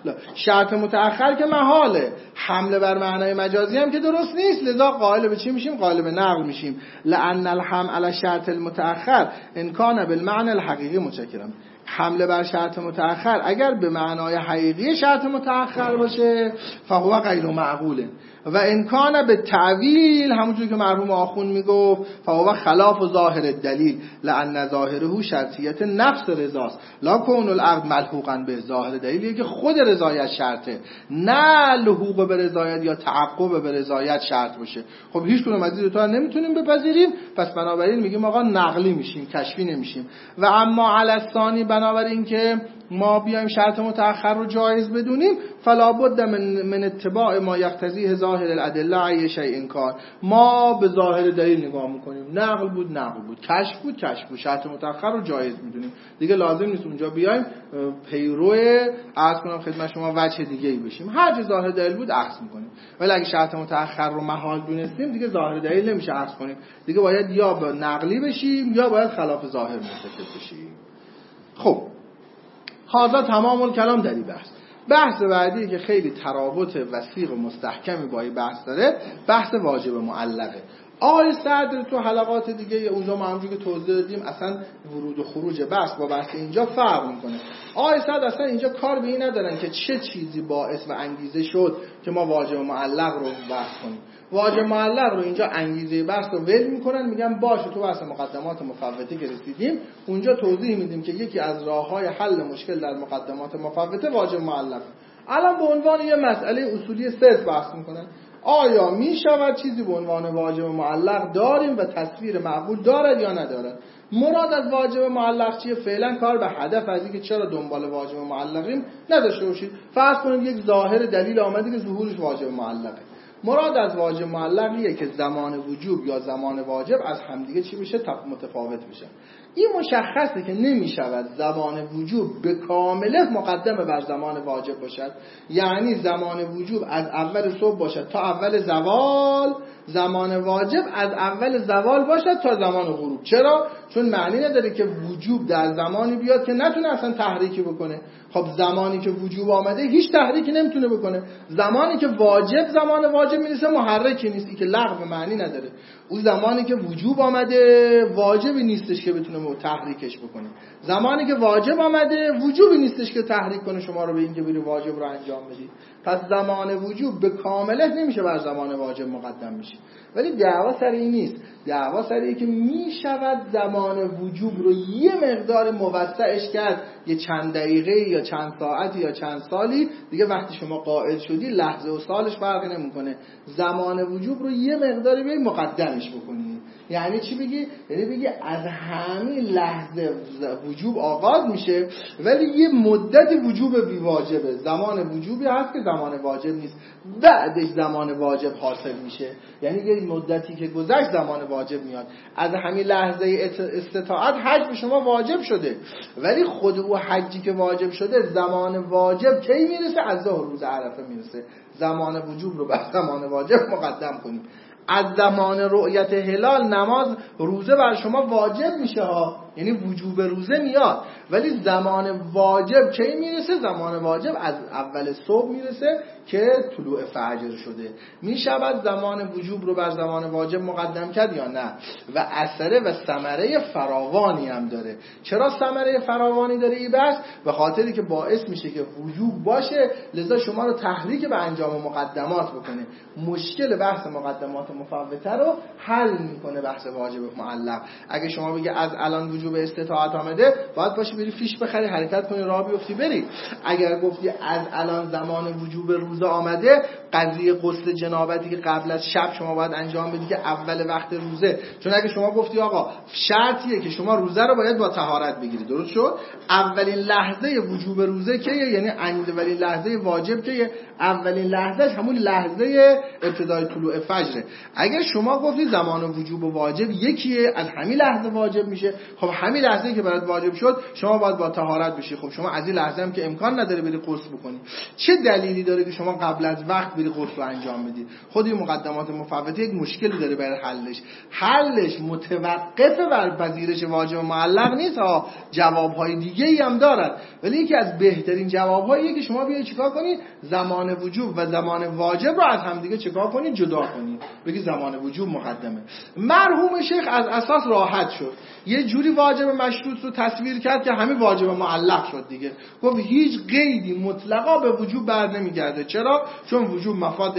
شرط متأخر که محاله، حمله بر معنای مجازی هم که درست نیست، لذا قائل به چی میشیم؟ قائل به نقل میشیم. لأن الحم علی شرط المتأخر ان کان بالمعنى الحقیقی، متشکرم، حمله بر شرط متأخر اگر به معنای حقیقی شرط متأخر باشه فهو غیر معقوله، و امکان به تعویل، همونجوری که مرحوم آخوند میگفت، فهو خلاف و ظاهر الدلیل، لأن ظاهره شرطیت نفس رضاست لا کون العقد ملحوقا به. ظاهر دلیلیه که خود رضایت شرطه، نه لحوق به رضایت یا تعقب به رضایت شرط باشه. خب هیچ کدوم از این دو تا نمیتونیم بپذیریم، پس بنابراین میگیم آقا نقلی میشیم، کشفی نمیشیم. و اما علی الثانی، بنابراین که ما بیایم شرط متأخر رو جایز بدونیم، فلا بد من اتباع ما یقتضیه ظاهر الادله ای شیء کان. ما به ظاهر دلیل نگاه میکنیم، نقل بود، کشف بود، شرط متأخر رو جایز میدونیم. دیگه لازم نیست اونجا بیایم پیرو عرض کنم خدمت شما وجه دیگه ای بشیم، هر جا ظاهر دلیل بود اخذ میکنیم. ولی اگه شرط متأخر رو محال دونستیم دیگه ظاهر دلیل نمیشه اخذ کنیم، دیگه باید یا با نقلی بشیم یا باید خلاف ظاهر مرتکب بشیم. خب هذا تمام الکلام در این بحث بعدی که خیلی ترابط وثیق و مستحکمی با این بحث داره، بحث واجب معلقه. آقای صدر تو حلقات دیگه اونجا ما همونجوری که توضیح دادیم اصلا ورود و خروج بحث با بحث اینجا فرق میکنه. آقای صدر اصلا اینجا کار به این ندارن که چه چیزی باعث و انگیزه شد که ما واجب معلق رو بحث کنیم. واجب معلق رو اینجا انگیزه بحث رو ول میکنن، میگن باشه تو بحث مقدمات مفوته که رسیدیم اونجا توضیح میدیم که یکی از راههای حل مشکل در مقدمات مفوته واجب معلق. الان به عنوان یه مسئله اصولی صرف بحث میکنن، آیا میشود چیزی به عنوان واجب معلق داریم و تصویر معقول دارد یا ندارد؟ مراد از واجب معلق چیه؟ فعلا کار به هدف از اینکه چرا دنبال واجب معلقیم نداشته باشید. فرض کنید یک ظاهر دلیل آمده که ظهورش واجب معلقه. مراد از واجب معلقیه که زمان وجوب یا زمان واجب از همدیگه چی بشه؟ متفاوت بشه. این مشخصه که نمیشود زمان وجوب به کامله مقدم بر زمان واجب باشد. یعنی زمان وجوب از اول صبح باشد تا اول زوال، زمان واجب از اول زوال باشد تا زمان غروب. چرا؟ چون معنی نداره که وجوب در زمانی بیاد که نتونه اصلا تحریکی بکنه. خب زمانی که وجوب آمده هیچ تحریکی نمیتونه بکنه. زمانی که واجب زمان واجب میرسه محرکی نیست، این که لغو معنی نداره. اون زمانی که وجوب آمده واجبی نیستش که بتونه تحریکش بکنه. زمانی که واجب آمده وجوبی نیستش که تحریک کنه شما رو به اینکه بری واجب رو انجام بدید. پس زمان وجوب به کامله نمیشه بر زمان واجب مقدم بشه. ولی دعوا سر این نیست، دعوا سر اینه که میشود زمان وجوب رو یه مقدار موسعش کرد، یه چند دقیقه یا چند ساعتی یا چند سالی. دیگه وقتی شما قائل شدی لحظه و سالش فرقی نمیکنه، زمان وجوب رو یه مقداری به مقدمش بکنی. یعنی چی بگی؟ یعنی بگی از همین لحظه وجوب آغاز میشه ولی یه مدتی وجوب بی واجبه، زمان وجوبی هست که زمان واجب نیست، بعدش زمان واجب حاصل میشه. یعنی یه مدتی که گذشت زمان واجب میاد. از همین لحظه استطاعت حج به شما واجب شده، ولی خود او حجی که واجب شده زمان واجب کی میرسه؟ از ظهر روز عرفه میرسه. زمان وجوب رو بر زمان واجب مقدم کنیم. از زمان رؤیت هلال نماز روزه بر شما واجب میشه ها، یعنی وجوب روزه میاد، ولی زمان واجب کی میرسه؟ زمان واجب از اول صبح میرسه که طلوع فجر شده. میشود زمان وجوب رو بر زمان واجب مقدم کرد یا نه؟ و اثر و ثمره فراوانی هم داره. چرا ثمره فراوانی داره این بحث؟ به خاطری که باعث میشه که وجوب باشه، لذا شما رو تحریک به انجام مقدمات بکنه. مشکل بحث مقدمات مفوته رو حل میکنه بحث واجب معلق. اگه شما بگی از الان وجوب استطاعت آمده، باید باشی بری فیش بخری، حرکت کنی، راه بیفتی بری. اگر گفتی از الان زمان وجوب روزه آمده، قضیه غسل جنابتی که قبل از شب شما باید انجام بدی که اول وقت روزه. چون اگه شما گفتی آقا شرطیه که شما روزه رو باید با طهارت بگیری، درست شد؟ اولین لحظه وجوب روزه کیه؟ یعنی اولین لحظه واجب کیه؟ اولین لحظهش همون لحظه ابتدای طلوع فجره. اگر شما گفتی زمان وجوب و واجب یکیه، از همین لحظه واجب میشه، خب همین لحظه که برات واجب شد شما باید با طهارت بشی. خب شما از این لحظه هم که امکان نداره بری غسل بکنی، چه دلیلی داره که شما قبل از وقت بری غسل رو انجام بدی؟ خود این مقدمات مفوته یک مشکلی داره برای حلش متوقف بر پذیرش واجب معلق نیست ها، جوابهای دیگه ای هم دارد، ولی یکی از بهترین جوابهاییه که شما بیاید چیکار کنید؟ زمان وجوب و زمان واجب رو از هم دیگه چیکار کنید؟ جدا کنید. بگی زمان وجوب مقدمه. مرحوم شیخ از اساس راحت شد، یه جوری واجب مشروط رو تصویر کرد که همین واجب معلق شد دیگه. گفت هیچ قیدی مطلقا به وجوب بر نمیگرده. چرا؟ چون وجوب مفاد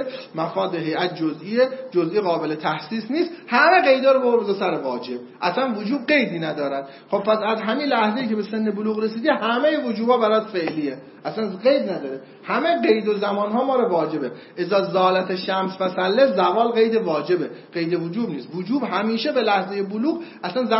هیئت جزئی قابل تحسیس نیست، همه قیدا رو ببر سر واجب، اصلا وجوب قیدی ندارد. خب پس از همین لحظه‌ای که به سن بلوغ رسیدی همه وجوبا برات فعلیه، اصلا قید نداره، همه قید و زمان‌ها ما رو واجبه. اذا زالت شمس فصله، زوال قید واجبه، قید وجوب نیست. وجوب همیشه به لحظه بلوغ اصلا زمان نداره.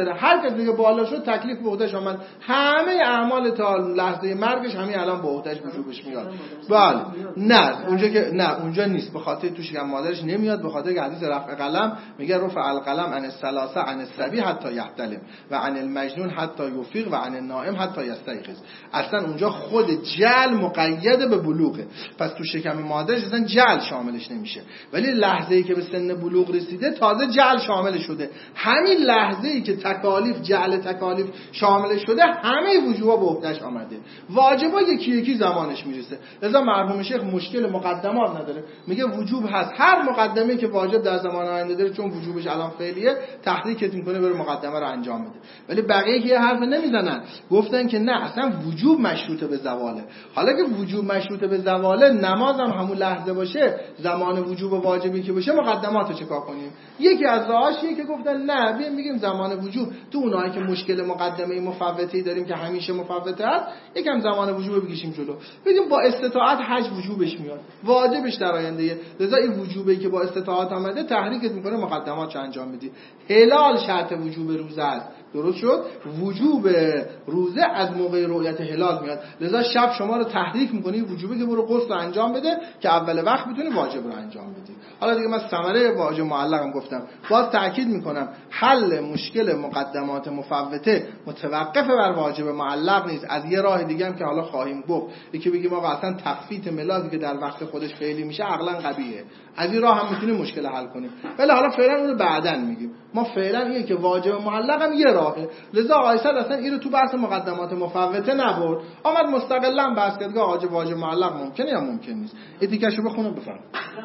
نداره. هر کسی که بالا شد تکلیف به عهدهش آمد، همه اعمال تا لحظه مرگش همین الان به عهدهش وجوبش میاد. بله نه اونجا که نه اونجا نیست، به خاطر تو شکم مادرش نمیاد، به خاطر که حدیث رفع قلم میگه رفع القلم عن الثلاثه عن الصبی حتی یحتلم و عن المجنون حتی یفیق و عن النائم حتی یستيقظ. اصلا اونجا خود جعل مقید به بلوغه، پس تو شکم مادرش اصلا جعل شاملش نمیشه، ولی لحظه‌ای که به سن بلوغ رسیده تازه جعل شامل شده. همین لحظه‌ای که تکالیف جعل تکالیف شامل شده همه وجوبا به عهده‌اش آمده. واجبا یکی یکی زمانش میرسه. لذا مرحوم شیخ مشکل مقدمات نداره، میگه وجوب هست، هر مقدمه‌ای که واجب در زمان آینده داره چون وجوبش الان فعلیه تحریکت میکنه بره مقدمه رو انجام بده. ولی بقیه که حرف نمیزنن، گفتن که نه اصلا وجوب مشروط به زواله. حالا که وجوب مشروط به زواله، نماز هم همون لحظه باشه، زمان وجوب و واجبی که باشه مقدماتو چیکار کنیم؟ یکی از راهاشیه که گفتن نه بیایم بگیم زمان وجوب تو اونایی که مشکل مقدمه مفوتی داریم که همیشه مفوته است، یکم زمان وجوب بکشیم جلو، بگیم با استطاعت حج وجوبش میاد، واجبش در آینده. لذا این وجوبی که با استطاعت آمده تحریکت میکنه مقدماتش انجام بدی. هلال شرط وجوب روزه است، درست شد؟ وجوب روزه از موقع رؤیت هلال میاد، لذا شب شما رو تحریک میکنی وجوبی که برو غسل انجام بده که اول وقت بتونی واجب رو انجام بدی. حالا دیگه من ثمره واجب معلقم گفتم، باز تاکید میکنم حل مشکل مقدمات مفوته متوقف بر واجب معلق نیست. از یه راه دیگه هم که حالا خواهیم گفت، یکی بگیم آقا اصلا تفویت ملاکی که در وقت خودش فعلی میشه عقلا قبیحه، از این راه هم میتونیم مشکل حل کنیم، ولی حالا فعلا اون رو بعداً میگیم. ما فعلا اینه که واجب معلق هم یه راهه، لذا آیسد اصلا این رو تو بحث مقدمات مفوته نبرد، آمد مستقلاً بحث کرد که واجب معلق ممکنه یا ممکن نیست. این دیگه‌شو بخونم بفهم.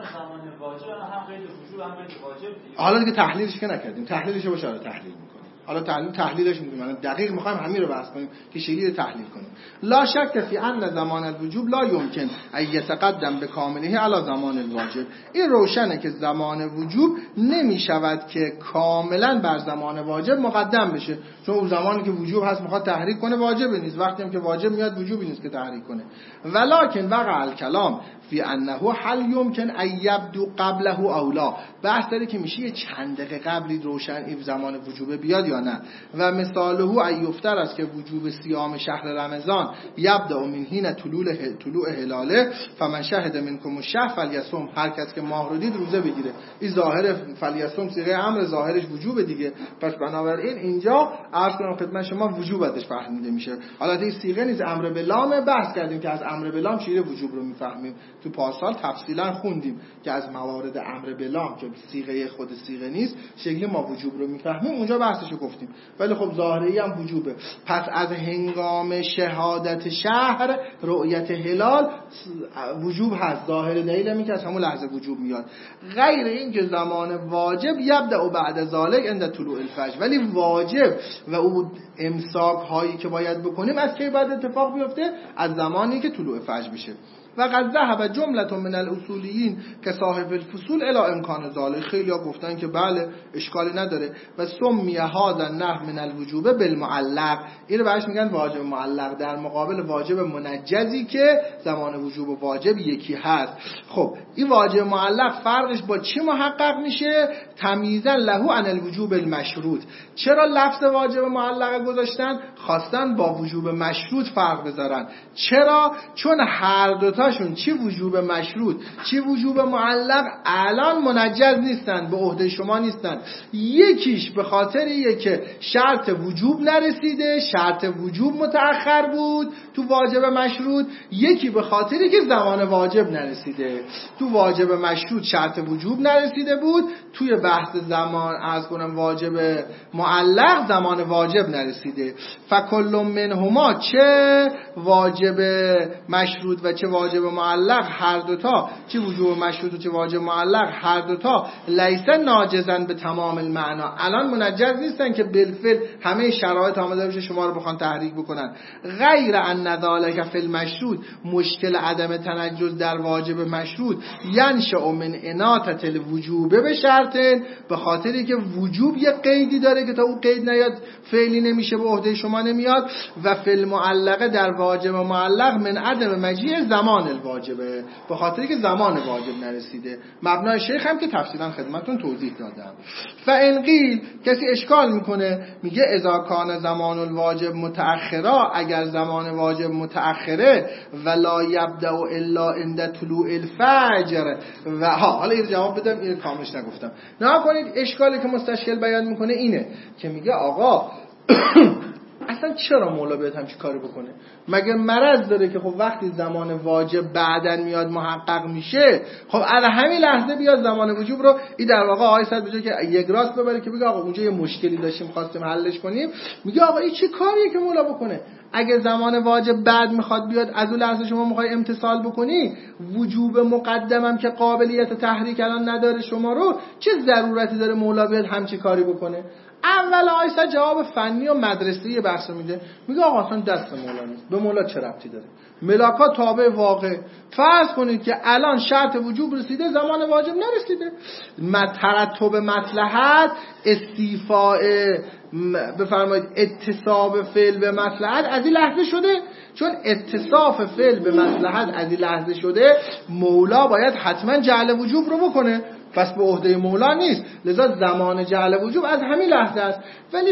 حالا دیگه تحلیلش که نکردیم، تحلیلش رو بشه تحلیل میکنیم. حالا تحلیلش میگیم، من دقیق میخوایم همین رو بحث کنیم که شیء تحلیل کنیم. لا شک فی ان زمان الوجوب لا یمکن ان یتقدم بکامله علی زمان الواجب. این روشنه که زمان وجوب نمیشود که کاملا بر زمان واجب مقدم بشه، چون اون زمانی که وجوب هست میخواد تحریک کنه واجب نیست، وقتی هم که واجب میاد وجوبی نیست که تحریک کنه. ولکن وقع الکلام فی انه هل یمکن ان یبدو قبله او لا. بحث داره که میشه یه چند دقیقه قبلی روشن این زمان وجوب بیاد یا نه. و مثاله ان یفتر است که وجوب صیام شهر رمضان یبدا من حین طلوع هلاله فمن شهد منکم الشهر فلیصم. هر کس که ماه رو دید روزه بگیره. این ظاهر فلیصم صیغه امر، ظاهرش وجوب دیگه، پس بنابراین اینجا عرض کنم خدمت شما وجوب ازش فهمیده میشه. حالا این صیغه نیست، امر بالله. بحث کردیم که از امر بالله چیه وجوب رو میفهمیم، تو پارسال تفصیلا خوندیم که از موارد امر بالله که صیغه خود صیغه نیست شکلی ما وجوب رو میفهمیم، اونجا بحثشو گفتیم. ولی خب ظاهری هم وجوبه. پس از هنگام شهادت شهر رؤیت هلال وجوب هست، ظاهر دلیل میگه از همون لحظه وجوب میاد. غیر این که زمان واجب یبدأ بعد ذالک عند طلوع الفجر، ولی واجب و اون امساک هایی که باید بکنیم از کی بعد اتفاق بیفته؟ از زمانی که طلوع فجر بشه. و قد ذهب جمله من الاصولیین که صاحب الفصول الی امکان ذالک. خیلی ها گفتن که بله اشکالی نداره و سمی هذا النحو من الوجوب بالمعلق. این رو بهش میگن واجب معلق در مقابل واجب منجزی که زمان وجوب و واجب یکی هست. خب این واجب معلق فرقش با چی محقق میشه؟ تمییزا له عن الوجوب المشروط. چرا لفظ واجب معلق گذاشتن؟ خواستن با وجوب مشروط فرق بذارن. چرا؟ چون هر دو تاشون چی وجوب مشروط چی وجوب معلق الان منجز نیستن، به عهده شما نیستن. یکیش به خاطریه که شرط وجوب نرسیده، شرط وجوب متأخر بود تو واجب مشروط، یکی به خاطری که زمان واجب نرسیده. تو واجب مشروط شرط وجوب نرسیده بود، توی بحث زمان از کنم واجب معلق زمان واجب نرسیده. فکل منهما، چه واجب مشروط و چه واجب معلق، هر دوتا، چه وجوب مشروط و چه واجب معلق، هر دوتا لیس ناجزن به تمام المعنا. الان منجز نیستن که بالفعل همه شرایط آماده بشه شما رو بخوان تحریک بکنن. غیر ان ذالک فی المشروط، مشکل عدم تنجز در واجب مشروط ینشأ من اناطه الوجوب به شرطن، به خاطری که وجوب یه قیدی داره که تا اون قید نیاد فعلی نمیشه، به عهده شما نمیاد. و فی المعلقه، در واجب معلق، من عدم مجیء زمان زمان الواجبه، به خاطری که زمان واجب نرسیده. مبنای شیخ هم که تفصیلا خدمتتون توضیح دادم. فان قیل، کسی اشکال میکنه میگه اذا کان زمان الواجب متأخرا، اگر زمان واجب متأخره ولا یبدأ الا عند طلوع الفجر و حالا این جواب بدم، این کاملش نگفتم. نه کنید، اشکالی که مستشکل بیان میکنه اینه که میگه آقا اصلا چرا مولا بیاد همچین کاری بکنه؟ مگه مرض داره که خب وقتی زمان واجب بعدن میاد محقق میشه، خب الان همین لحظه بیاد زمان وجوب رو این در واقع آقای صد به جای که یک راست ببره که بگه آقا اونجا یه مشکلی داشتیم خواستیم حلش کنیم، میگه آقا این چه کاریه که مولا بکنه؟ اگه زمان واجب بعد میخواد بیاد، از اون لحظه شما میخوای امتثال بکنی، وجوب مقدمم که قابلیت تحریک الان نداره شما رو، چه ضرورتی داره مولا بیاد همچین کاری بکنه؟ اول آیسا جواب فنی و مدرسه‌ای بحث میده، میگه آقا اصلا دست مولا نیست، به مولا چه ربطی داره؟ ملاکا تابع واقع. فرض کنید که الان شرط وجوب رسیده، زمان واجب نرسیده، ترتب مصلحت، استیفاء بفرمایید اتصاب فعل به مصلحت از این لحظه شده. چون اتصاف فعل به مصلحت از این لحظه شده، مولا باید حتما جعل وجوب رو بکنه، پس به عهده مولا نیست، لذا زمان جعل وجوب از همین لحظه است. ولی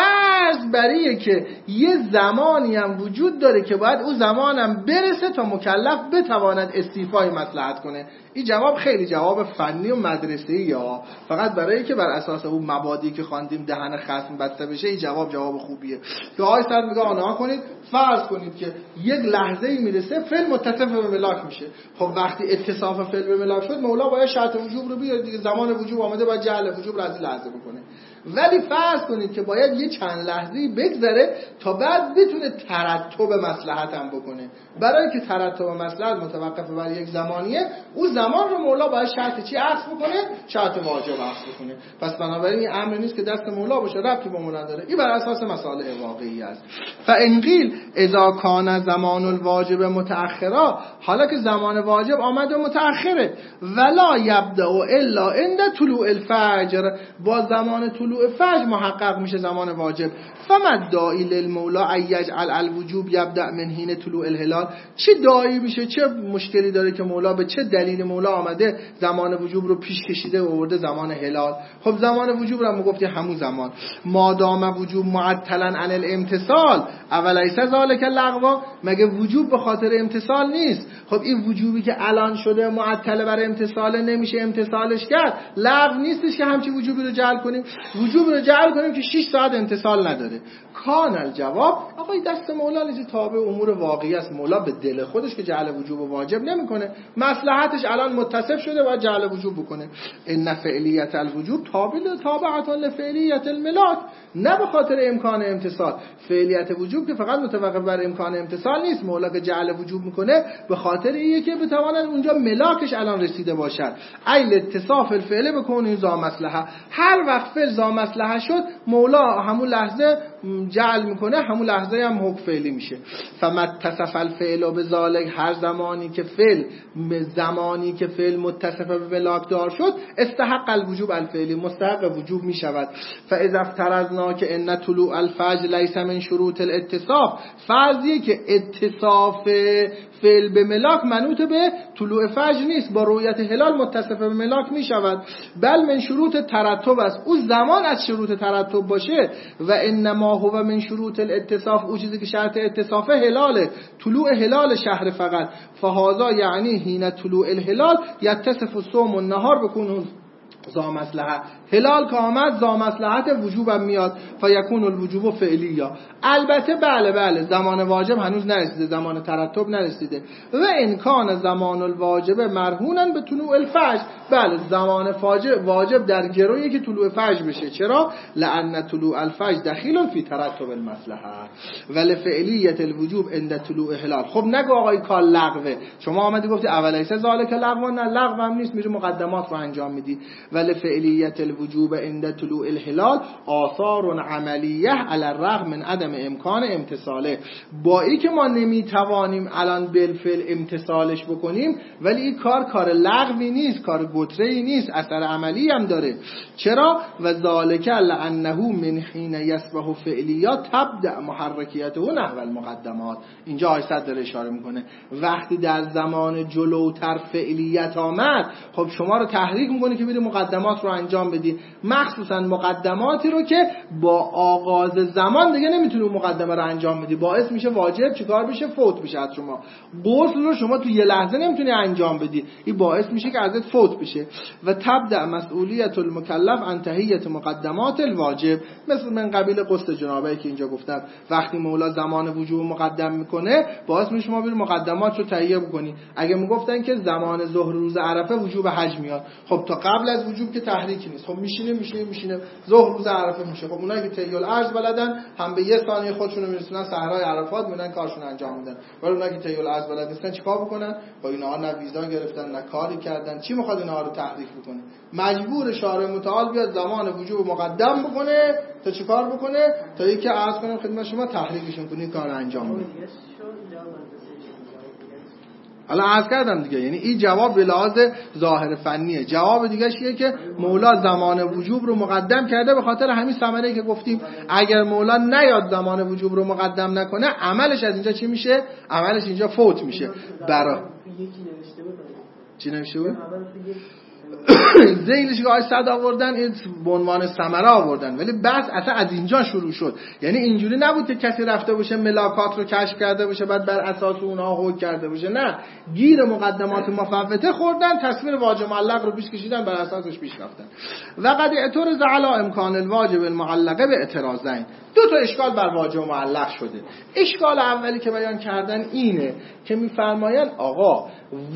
فرض بریه که یه زمانی هم وجود داره که باید اون زمانم برسه تا مکلف بتواند استیفای مصلحت کنه. این جواب خیلی جواب فنی و مدرسه‌ای، یا فقط برای که بر اساس اون مبادی که خواندیم دهن خصم بسته بشه، این جواب خوبیه. که آقای سر میگه آنها کنید، فرض کنید که یک لحظه‌ای میرسه فعل متصف به ملاک میشه. خب وقتی اتصاف فعل به ملاک شد، مولا باید شرط وجوب رو بیاره دیگه، زمان وجوب آمده باید جعل وجوب رو از این لحظه بکنه. ولی فرض کنید که باید یه چند لحظه‌ای بگذره تا بعد بتونه ترتب مصلحت هم بکنه. برای که ترتب مصلحت متوقف بر یک زمانیه، اون زمان رو مولا باید شرط چی عکس بکنه؟ شرط واجب عکس بکنه. پس بنابراین این امر نیست که دست مولا باشه، ربطی به مولا نداره. این بر اساس مسائل واقعی است. فان قیل اذا کان زمان الواجب متأخرا، حالا که زمان واجب آمده متأخره، ولا یبدأ الا عند طلوع الفجر، با زمان طلوع فجر محقق میشه زمان واجب. فما داعی للمولا ان یجعل الوجوب یبدأ من حین طلوع الهلال، چه داعی میشه، چه مشکلی داره که مولا به چه دلیل مولا آمده زمان وجوب رو پیش کشیده و آورده زمان هلال؟ خب زمان وجوب رو هم گفتی همون زمان، مادام وجوب معطلا عن الامتثال اولیس ذلک لغوا، مگه وجوب به خاطر امتثال نیست؟ خب این وجوبی که الان شده معطل بر امتثال، نمیشه امتثالش کرد، لغو نیستش که همچی وجوبی رو جعل کنیم؟ وجوب رو جعل کنیم که 6 ساعت امتثال نداره. کان الجواب، آقای دست مولا نیست، تابع امور واقعی است. مولا به دل خودش که جعل وجوب و واجب نمیکنه، مصلحتش الان متصف شده باید جعل وجوب بکنه. ان فعلیت الوجوب تابعه لفعلیت الملاک، نه به خاطر امکان امتثال. فعلیت وجوب که فقط متوقف بر امکان امتثال نیست، مولا که جعل وجوب میکنه به خاطر اینه که بتواند اونجا ملاکش الان رسیده باشد. ایل اتصاف الفعل بکنه ذا مصلحه، هر وقت فعل ذا مصلحه شد، مولا همون لحظه جعل میکنه، همون لحظه هم حکم فعلی میشه. فمتصف الفعل بذالک، هر زمانی که فعل متصف به ملاک دار شد، استحق الوجوب الفعلی، مستحق وجوب میشود. فاذا افترضنا که ان طلوع الفجر لیس من شروط الاتصاف، فرضیه که اتصاف فعل به ملاک منوط به طلوع فجر نیست، با رؤیت هلال متصف به ملاک میشود، بل من شروط ترتب است، اون زمان از شروط ترتب باشه. و انما هو من شروط الاتصاف، اون چیزی که شرط اتصاف هلاله، طلوع هلال شهر فقط. فهذا یعنی حین طلوع الهلال یتصف الصوم والنهار بکنون ذا مصلحه، هلال که آمد ذا مصلحت وجوبم میاد، فیکون الوجوب فعلیا. البته بله زمان واجب هنوز نرسیده، زمان ترتب نرسیده. و امکان زمان الواجب مرهونن به طلوع الفجر، بله زمان واجب در گرویی که طلوع فجر بشه. چرا؟ لان طلوع الفجر دخیل فی ترتب المصلحه ولی فعلیت الوجوب عند طلوع هلال. خب نگو آقای کار لغوه، شما آمدی گفتی اولیس ذالک لغوا، نه لغو هم نیست، میری مقدمات رو انجام میدی. ولی فعلیت الوجوب عند طلوع الهلال آثار عملیه علی الرغم من عدم امکان امتثاله. با این که ما نمیتوانیم الان بالفعل امتثالش بکنیم، ولی این کار لغوی نیست، کار گتره‌ای نیست، اثر عملی هم داره. چرا؟ و ذالک لانه من حین یصبح فعلیات تبدأ محرکیته نحو المقدمات. اینجا آیت داره اشاره میکنه وقتی در زمان جلوتر فعلیت آمد، خب شما رو تحریک میکنه که بری مقدمات رو انجام بدی، مخصوصا مقدماتی رو که با آغاز زمان دیگه نمیتونی مقدمه رو انجام بدی، باعث میشه واجب چیکار بشه؟ فوت بشه از شما. غسل رو شما تو یه لحظه نمیتونی انجام بدی، این باعث میشه که ازت فوت بشه. و تبدأ مسئولیت المکلف عن تهیه مقدمات الواجب، مثل من قبیل غسل جنابه که اینجا گفتم، وقتی مولا زمان وجوب مقدم میکنه باعث میشه شما بری مقدمات رو تهیه بکنی. اگه میگفتن که زمان ظهر روز عرفه وجوب حج میاد، خب تا قبل از وجوب که تحریکی نیست، خب میشینه ظهر روز عرفه میشه. خب اونایی که طی الارض بلدن هم به یه ثانیه خودشون رو میرسونن صحرای عرفات، میرن کارشون انجام میدن. ولی اونایی که طی الارض بلد نیستن چیکار بکنن؟ با اینا نه ویزا گرفتن نه کاری کردن، چی میخواد اینا رو تحریک بکنه؟ مجبور شارع متعال بیاد زمان وجوب مقدم بکنه تا چیکار بکنه؟ تا اینکه عرض کنم خدمت شما تحریکشون کنی کار انجام بده. الان عرض کردم دیگه، یعنی این جواب به لحاظ ظاهر فنیه. جواب دیگه چیه؟ که مولا زمان وجوب رو مقدم کرده به خاطر همین ثمره‌ای که گفتیم. اگر مولا نیاد زمان وجوب رو مقدم نکنه، عملش از اینجا چی میشه؟ عملش اینجا فوت میشه. برای چی نمیشه بود؟ ذیلش که صد آوردن، این به عنوان ثمره آوردن، ولی بس اصلا از اینجا شروع شد. یعنی اینجوری نبود که کسی رفته باشه ملاکات رو کشف کرده باشه بعد بر اساس اونها حکم کرده باشه، نه، گیر مقدمات مفوته خوردن، تصویر واجب معلق رو پیش کشیدن، بر اساسش پیش رفتن. و قد اعترض علی امکان الواجب المعلقه به اعتراضین. دو تا اشکال بر واجب معلق شده. اشکال اولی که بیان کردن اینه که میفرمایند آقا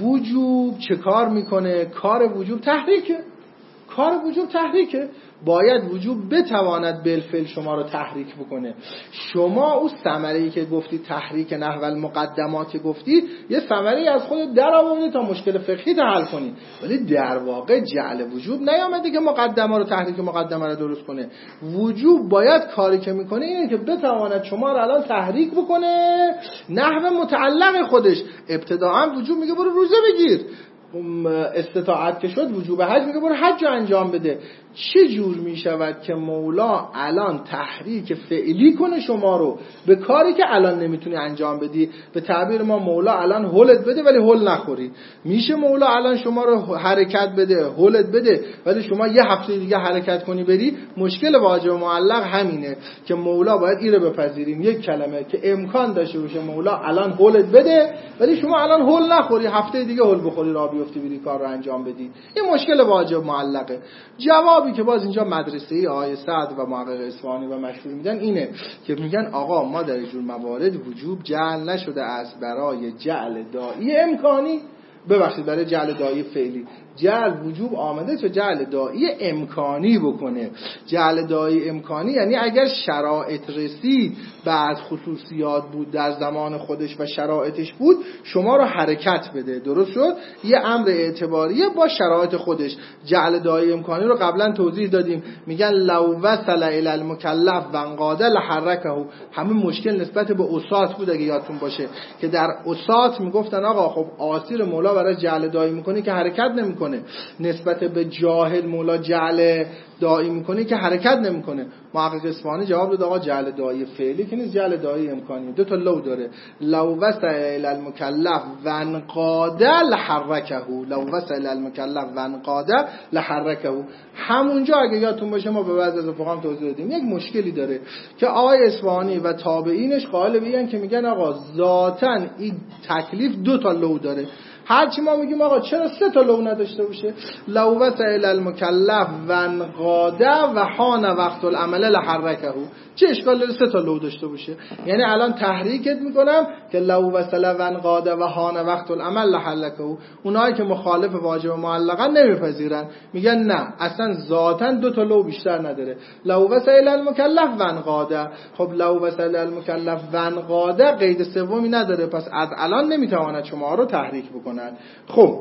وجوب چه کار میکنه؟ کار وجوب تحریکه. کار وجوب تحریکه، باید وجوب بتواند بالفعل شما رو تحریک بکنه. شما اون ثمره‌ای که گفتی تحریک نحو المقدمات گفتی، یه ثمره‌ای از خودت در آوردی تا مشکل فقهی حل کنی، ولی در واقع جعل وجوب نیامده که مقدمه رو تحریک مقدمه رو درست کنه. وجوب باید کاری که میکنه اینه که بتواند شما رو الان تحریک بکنه نحو متعلق خودش. ابتداءً وجوب میگه برو روزه بگیر، استطاعت که شد وجوب حج میگه برو حج انجام بده. چه جور میشود که مولا الان تحریک فعلی کنه شما رو به کاری که الان نمیتونی انجام بدی؟ به تعبیر ما مولا الان هولت بده ولی هول نخوری. میشه مولا الان شما رو حرکت بده، هولت بده، ولی شما یه هفته دیگه حرکت کنی بری؟ مشکل واجب معلق همینه که مولا باید این رو بپذیریم، یک کلمه که امکان داشته باشه مولا الان هولت بده ولی شما الان هول نخوری، هفته دیگه هول بخوری را بیفتی بری کار رو انجام بدی. این مشکل واجب معلقه. جوابی که باز اینجا مدرسه آیه سعد و محقق اصفهانی و مشهور میدن اینه که میگن آقا ما در اینجور موارد وجوب جعل نشده است برای جعل داعی امکانی، ببخشید برای جعل داعی فعلی. جعل وجوب آمده تا جعل داعی امکانی بکنه. جعل داعی امکانی یعنی اگر شرایط رسید، بعد خصوصیات بود در زمان خودش و شرایطش بود، شما رو حرکت بده. درست شد؟ یه امر اعتباریه با شرایط خودش. جعل داعی امکانی رو قبلا توضیح دادیم، میگن لو وصل الی المکلف و انقاد لحرکه. همین مشکل نسبت به اوساط بود اگه یادتون باشه که در اوساط میگفتن آقا خب آسیر مولا برای جعل داعی میکنه که حرکت نمیکنه، نسبت به جاهل مولا جعل داعی میکنه که حرکت نمیکنه. محقق اصفهانی جواب داد آقا جعل داعی فعلی که نیست، جعل داعی امکانی. دو تا لو داره، لو وصل الی المکلف و انقاد لحرکه. لو وصل الی المکلف و انقاد لحرکه. همونجا اگه یادتون باشه ما به بعضی از فقها توضیح دادیم یک مشکلی داره که آقای اصفهانی و تابعینش قائل بیان که میگن آقا ذاتاً این تکلیف دو تا لو داره. هرچی ما میگیم آقا چرا سه تا لو نداشته باشه؟ لو وصل الی المکلف و انقاد و حان وقت العمل لحرکه. چه اشکال داره سه تا لو داشته باشه؟ یعنی الان تحریکت میکنم که لو وصل و انقاد و حان وقت العمل لحرکه. اونایی که مخالف واجب معلقا نمیپذیرن، میگن نه اصلا ذاتاً دو تا لو بیشتر نداره. لو وصل الی المکلف و انقاد، خب لو وصل الی المکلف و انقاد قید سومی نداره، پس از الان نمیتواند شما رو تحریک بکنه. خب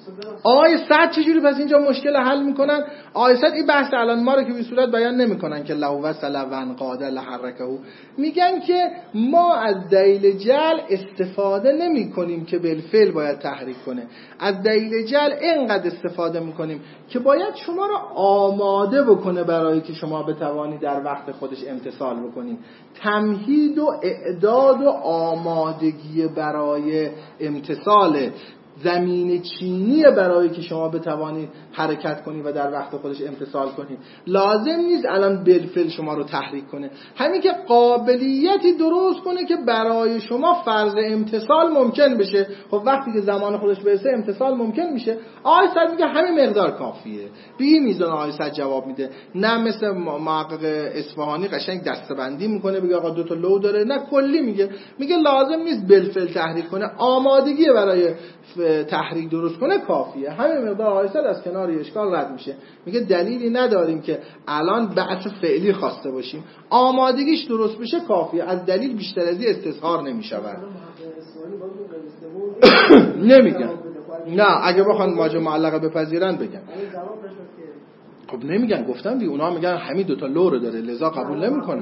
آقای سعد چجوری پس اینجا مشکل حل میکنن؟ آقای سعد این بحث الان ما رو که به صورت بیان نمیکنن که لو وصل وانقاد لحرکه، میگن که ما از دلیل جعل استفاده نمیکنیم که بالفعل باید تحریک کنه، از دلیل جعل اینقدر استفاده میکنیم که باید شما رو آماده بکنه برای که شما بتوانید در وقت خودش امتثال بکنید. تمهید و اعداد و آمادگی برای امتثال زمین چینی برای که شما بتوانید حرکت کنید و در وقت خودش امتثال کنید. لازم نیست الان بالفعل شما رو تحریک کنه، همین که قابلیتی درست کنه که برای شما فرض امتثال ممکن بشه. خب وقتی که زمان خودش برسه امتثال ممکن میشه. آقای سعد میگه همین مقدار کافیه. به این میزان آقای سعد جواب میده، نه مثل محقق اصفهانی قشنگ دسته‌بندی میکنه بگه آقا 2 تا لو داره، نه کلی میگه لازم نیست بالفعل تحریک کنه، آمادگی برای تحریک درست کنه کافیه. همین مقدار آقای سعد از کنار اشکال رد میشه، میگه دلیلی نداریم که الان بعث فعلی خواسته باشیم، آمادگیش درست بشه کافیه، از دلیل بیشتر از این استظهار نمیشود. نمیگن نه، اگه بخوان واجب معلقه بپذیرن بگن. خب نمیگن، گفتم دیگه اونا میگن همین 2 تا لو رو داره لذا قبول نمیکنن.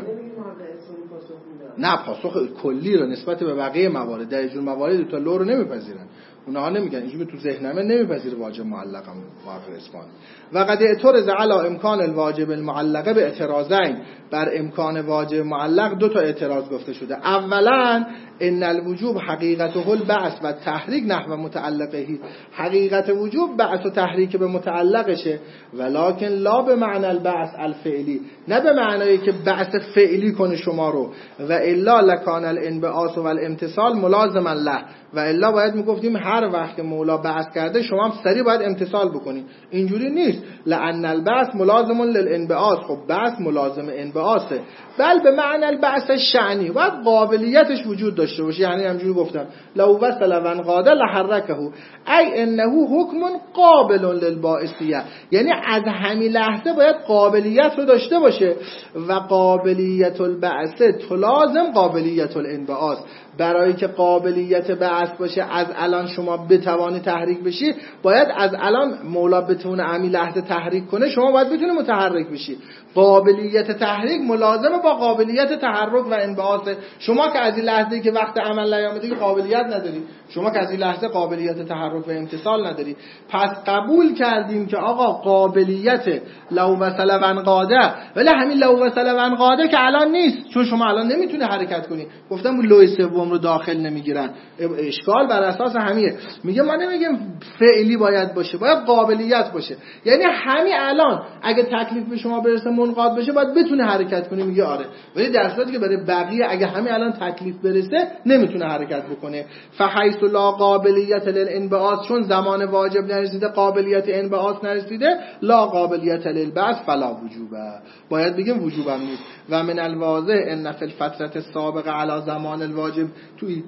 نه، پاسخ کلی رو نسبت به بقیه موارد در جور موارد 2 تا لو رو نمیپذیرن. اونها نمیگن، اینجوری تو ذهنمه نمیپذیره واجب معلق هم واقع اسپانی. و قد اعترض علی امکان الواجب المعلقه به اعتراضین، بر امکان واجب معلق 2 تا اعتراض گفته شده. اولا ان الوجوب حقیقته البعث و تحریک نحو متعلقه، حقیقت وجوب بعث و تحریک به متعلقشه، ولکن لا به معنی البعث الفعلی، نه به معنایی که بعث فعلی کنه شما رو، و الا لکان الانبعاث و الامتثال ملازما له، و الا باید میگفتیم هر وقت که مولا بعث کرده شما هم سریع باید امتثال بکنید. اینجوری نیست، لان البعث ملازم للانبعاث، خب بعث ملازم انبعاثه، بل به معنی البعث شأنی، باید قابلیتش وجود داشته باشه. یعنی همجوری گفتم لو وصل وانقاد لحرکه ای انه حکم قابل للباعثیه، یعنی از همین لحظه باید قابلیت رو داشته باشه. و قابلیت البعث تلازم قابلیت الانبعاث، برای که قابلیت بعث باشه از الان شما بتوانی تحریک بشی، باید از الان مولا بتونه همین لحظه تحریک کنه، شما باید بتونی متحرک بشی. قابلیت تحریک ملازمه با قابلیت تحرک و انبعاث. شما که از این لحظه که وقت عمل نیامده که قابلیت نداری، شما که از این لحظه قابلیت تحرک و امتثال نداری. پس قبول کردیم که آقا قابلیت لو وصل وانقاده، ولی همین لو وصل وانقاده که الان نیست، چون شما الان نمیتونی حرکت کنی. گفتم لو سوم رو داخل نمیگیرن، اشکال بر اساس همیه. میگه ما نمیگیم فعلی باید باشه، باید قابلیت باشه. یعنی همین الان اگه تکلیف به شما برسه منقاد بشه باید بتونه حرکت کنه. میگه آره، ولی در صورتی که برای بقیه اگه همین الان تکلیف برسه نمیتونه حرکت بکنه. فحیث لا قابلیت للانبعاث، چون زمان واجب نرسیده قابلیت انبعاث نرسیده، لا قابلیت للبعث فلا وجوبه، باید بگیم وجوبم نیست. و من الواضح ان فی الفتره السابقه علی زمان الواجب، توی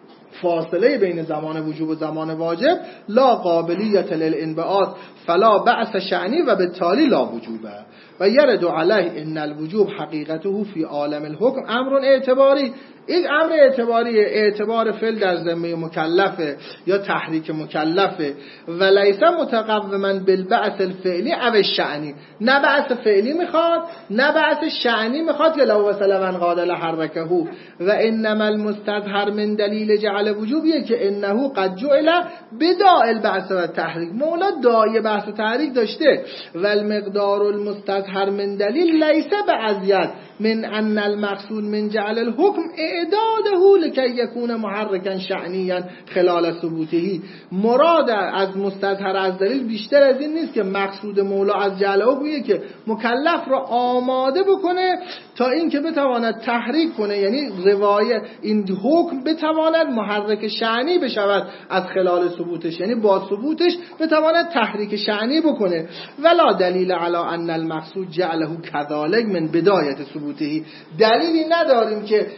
فاصله بین زمان وجوب و زمان واجب، لا قابلیت للانبعاث فلا بعث شأنی و بالتالي لا وجوبه. و یرد علیه ان الوجوب حقیقته فی عالم الحکم امر اعتباری، این امر اعتباریه، اعتبار فعل در ذمه مکلفه یا تحریک مکلفه، و لیس متقوما بالبعث الفعلی او الشأنی، نه بعث فعلی میخواد نه بعث شأنی میخواد که لو وصل وانقاد لحرکه. و انما المستظهر من دلیل جعل وجوبیه که انه قد جعل بداء البعث و تحریک، مولا دایه بحث و تحریک داشته. و المقدار المستظهر من دلیل لیس بعضیت من ان المقصود من جعل الحكم اعداده لكي يكون محركا شأنيا خلال ثبوته. مراد از مستظهر از دلیل بیشتر از این نیست که مقصود مولا از جعل حکمیه که مکلف را آماده بکنه تا این که بتواند تحریک کنه، یعنی روایت این حکم بتواند محرک شأنی بشود از خلال ثبوتش، یعنی با ثبوتش بتواند تحریک شأنی بکنه. ولا دلیل علی ان المقصود جعله كذلك من بدایت ثبوته، دلیلی نداریم که این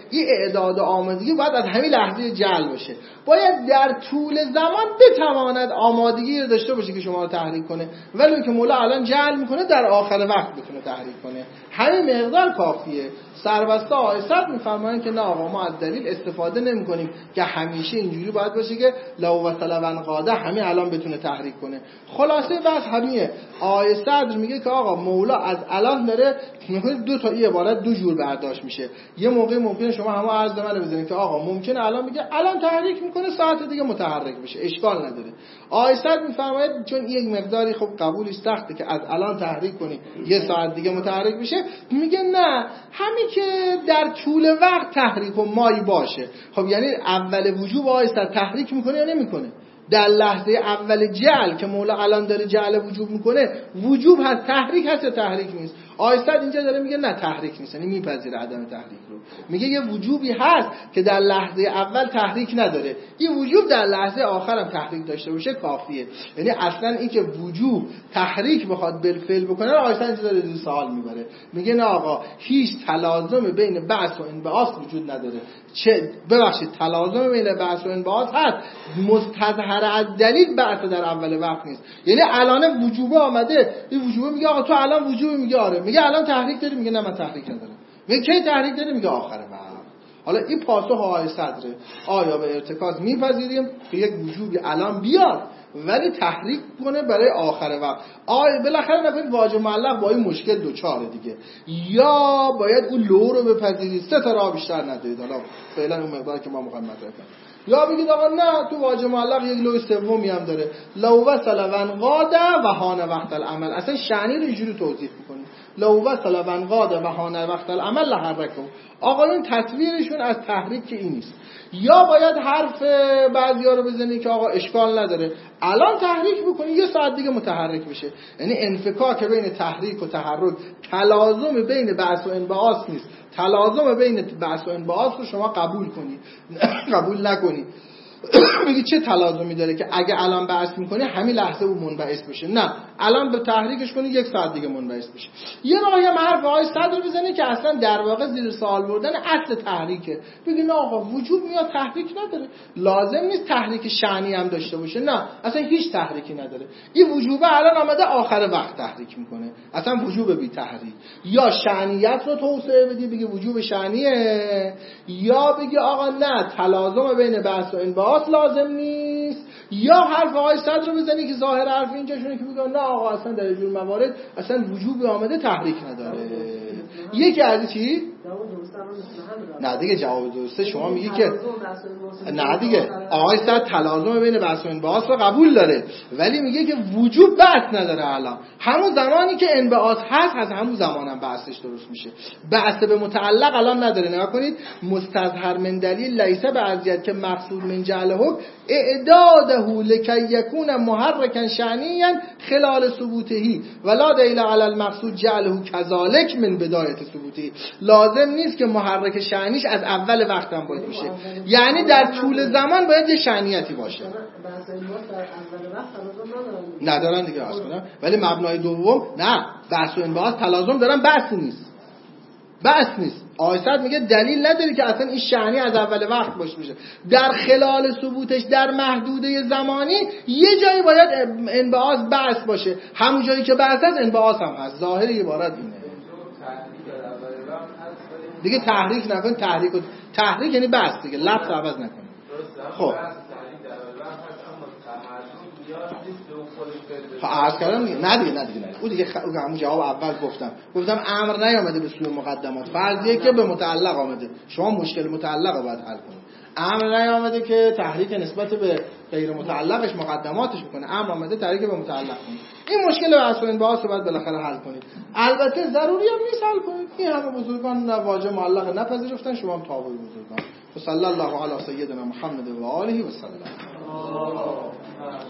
اعداد و آمادگی باید از همین لحظه جعل باشه. باید در طول زمان بتواند آمادگی رو داشته باشه که شما رو تحریک کنه، ولی اون که مولا الان جعل میکنه در آخر وقت بتونه تحریک کنه. همین مقدار کافیه. سربسته آقای صدر میفرمایند که نه آقا ما از دلیل استفاده نمی‌کنیم که همیشه اینجوری باید باشه که لو وصل قاده همین الان بتونه تحریک کنه. خلاصه بحث همینه. آقای صدر میگه که آقا مولا از الان داره میگه دو تا این عبارت دو جور برداشت میشه. یه موقع ممکنه شما همون عرض منو بزنید که آقا ممکنه الان میگه الان تحریک میکنه ساعت دیگه متحرک بشه، اشکال نداره. آقای صدر میفرماید چون یک مقداری خب قبولش سخته که از الان تحریک کنی یه ساعت دیگه متحرک بشه، میگه نه همین که در طول وقت تحریک و مای باشه. خب یعنی اول وجوب آقای صدر تحریک میکنه یا نمیکنه؟ در لحظه اول جعل که مولا الان داره جعل وجوب میکنه، وجوب هست تحریک هست یا تحریک نیست؟ آقای صدر اینجا داره میگه نه تحریک نیست، یعنی میپذیره عدم تحریک رو. میگه یه وجوبی هست که در لحظه اول تحریک نداره، این وجوب در لحظه آخر هم تحریک داشته باشه کافیه. یعنی اصلا این که وجوب تحریک بخواد بالفعل بکنه، آقای صدر اینجا داره دو سوال میبره. میگه نه آقا هیچ تلازم بین بعث و انبعاث وجود نداره. چه ببخشید تلازم بین بعث و انبعاث هست، مستظهر از دلیل بعث در اول وقت نیست. یعنی الان وجوب آمده، این وجوب میگه آقا تو الان وجوب، میگه آره، میگه الان تحریک داری، میگه نه من تحریک ندارم. میگه کی تحریک داری؟ میگه آخر وقت. حالا این پاسخ آقای صدره. آیا به ارتکاز میپذیریم که یک وجوبی الان بیاد ولی تحریک کنه برای آخر وقت؟ آیا بالاخره نکنید واجب معلق با این مشکل دوچاره دیگه، یا باید اون لو رو بپذیرید، سه تا راه بیشتر ندارید. حالا فعلا اون مقداری که ما مطرح کنیم، یا بگید آقا نه تو واجب معلق یک لو سومی هم داره، لو وصل وانقاده و حان وقت العمل. اصلا شأنی رو اینجوری توضیح میکنیم، لو وصل وانقاده و حان وقت العمل لحرکم. آقایون تصویرشون از تحریک این نیست. یا باید حرف بعضیا رو بزنی که آقا اشکال نداره الان تحریک بکنی یه ساعت دیگه متحرک بشه. یعنی انفکاک بین تحریک و تحرک تلازم بین بعث و انبعاث نیست، تلازم بین بعث و انبعاث رو شما قبول کنی قبول نکنی. میگی چه تلازمی داره که اگه الان بعث میکنی همین لحظه اون منبعث بشه؟ نه، الان به تحریکش کنی یک ساعت دیگه منبعث بشه. یه راهی هم حرف آقای صدر بزنی که اصلا در واقع زیر سوال بردن اصل تحریکه. بگی نه آقا وجوب میاد تحریک نداره، لازم نیست تحریک شأنی هم داشته باشه، نه اصلا هیچ تحریکی نداره. این وجوبه الان آمده آخر وقت تحریک میکنه، اصلا وجوب بی تحریک. یا شأنیت رو توسعه بدی بگی وجوب شأنیه، یا بگی آقا نه تلازم بین بعث و انبعاث لازم نیست. یا حرف آقای صدر رو بزنی که ظاهر حرف اینجا شونه که بگن نه آقا اصلا در جور موارد اصلا وجوب آمده تحریک نداره. یکی از چی؟ نه دیگه جواب درسته شما میگی که نه دیگه آقای صدر تلازم بین بحث و انبعاث رو قبول داره، ولی میگه که وجوب بحث نداره. الان همون زمانی که انبعاث هست از همون زمان هم بحثش درست میشه. بحث به متعلق الان نداره. نگاه کنید مستظهر من دلیل لیسه به عذیت که مقصود من جعل حکم اعداده لکی یکون محرکا شأنیا خلال ثبوتهی ولا دلیل علی المقصود جعله کذالک من بدایت ثبوتهی. لازم نیست که محرک شأنیش از اول وقت هم باید باشه، یعنی در طول زمان باید یه شأنیتی باشه. ندارن دیگه اصلا. ولی مبنای دوم نه، بحث و انبعاث تلازم دارن، بحث نیست. آقای صدر میگه دلیل نداری که اصلا این شأنی از اول وقت باشه میشه. در خلال ثبوتش در محدوده زمانی یه جایی باید انبعاث بحث باشه، همون جایی که بحث هست انبعاث هم هست. ظاهر عبارت اینه دیگه. تحریک نکن، تحریک یعنی بحث دیگه، لفظ عوض نکن. خب عرض کردم نه دیگه اون دیگه همون جواب اول گفتم امر نیامده به سوی مقدمات، فرضیه که به متعلق آمده، شما مشکل متعلق رو باید حل کنید. امر نیامده که تحریک نسبت به غیر متعلقش مقدماتش بکنه، امر آمده تحریک به متعلق کنید. این مشکل اصلا انبعاث رو باید بالاخره حل کنید. البته ضروری هم نیست حل کنید، این همه بزرگان واژه معلق نپذیرفتن، شما هم تابع بزرگان. صلی الله علی سیدنا محمد و آله و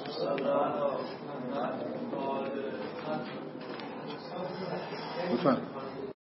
سلم.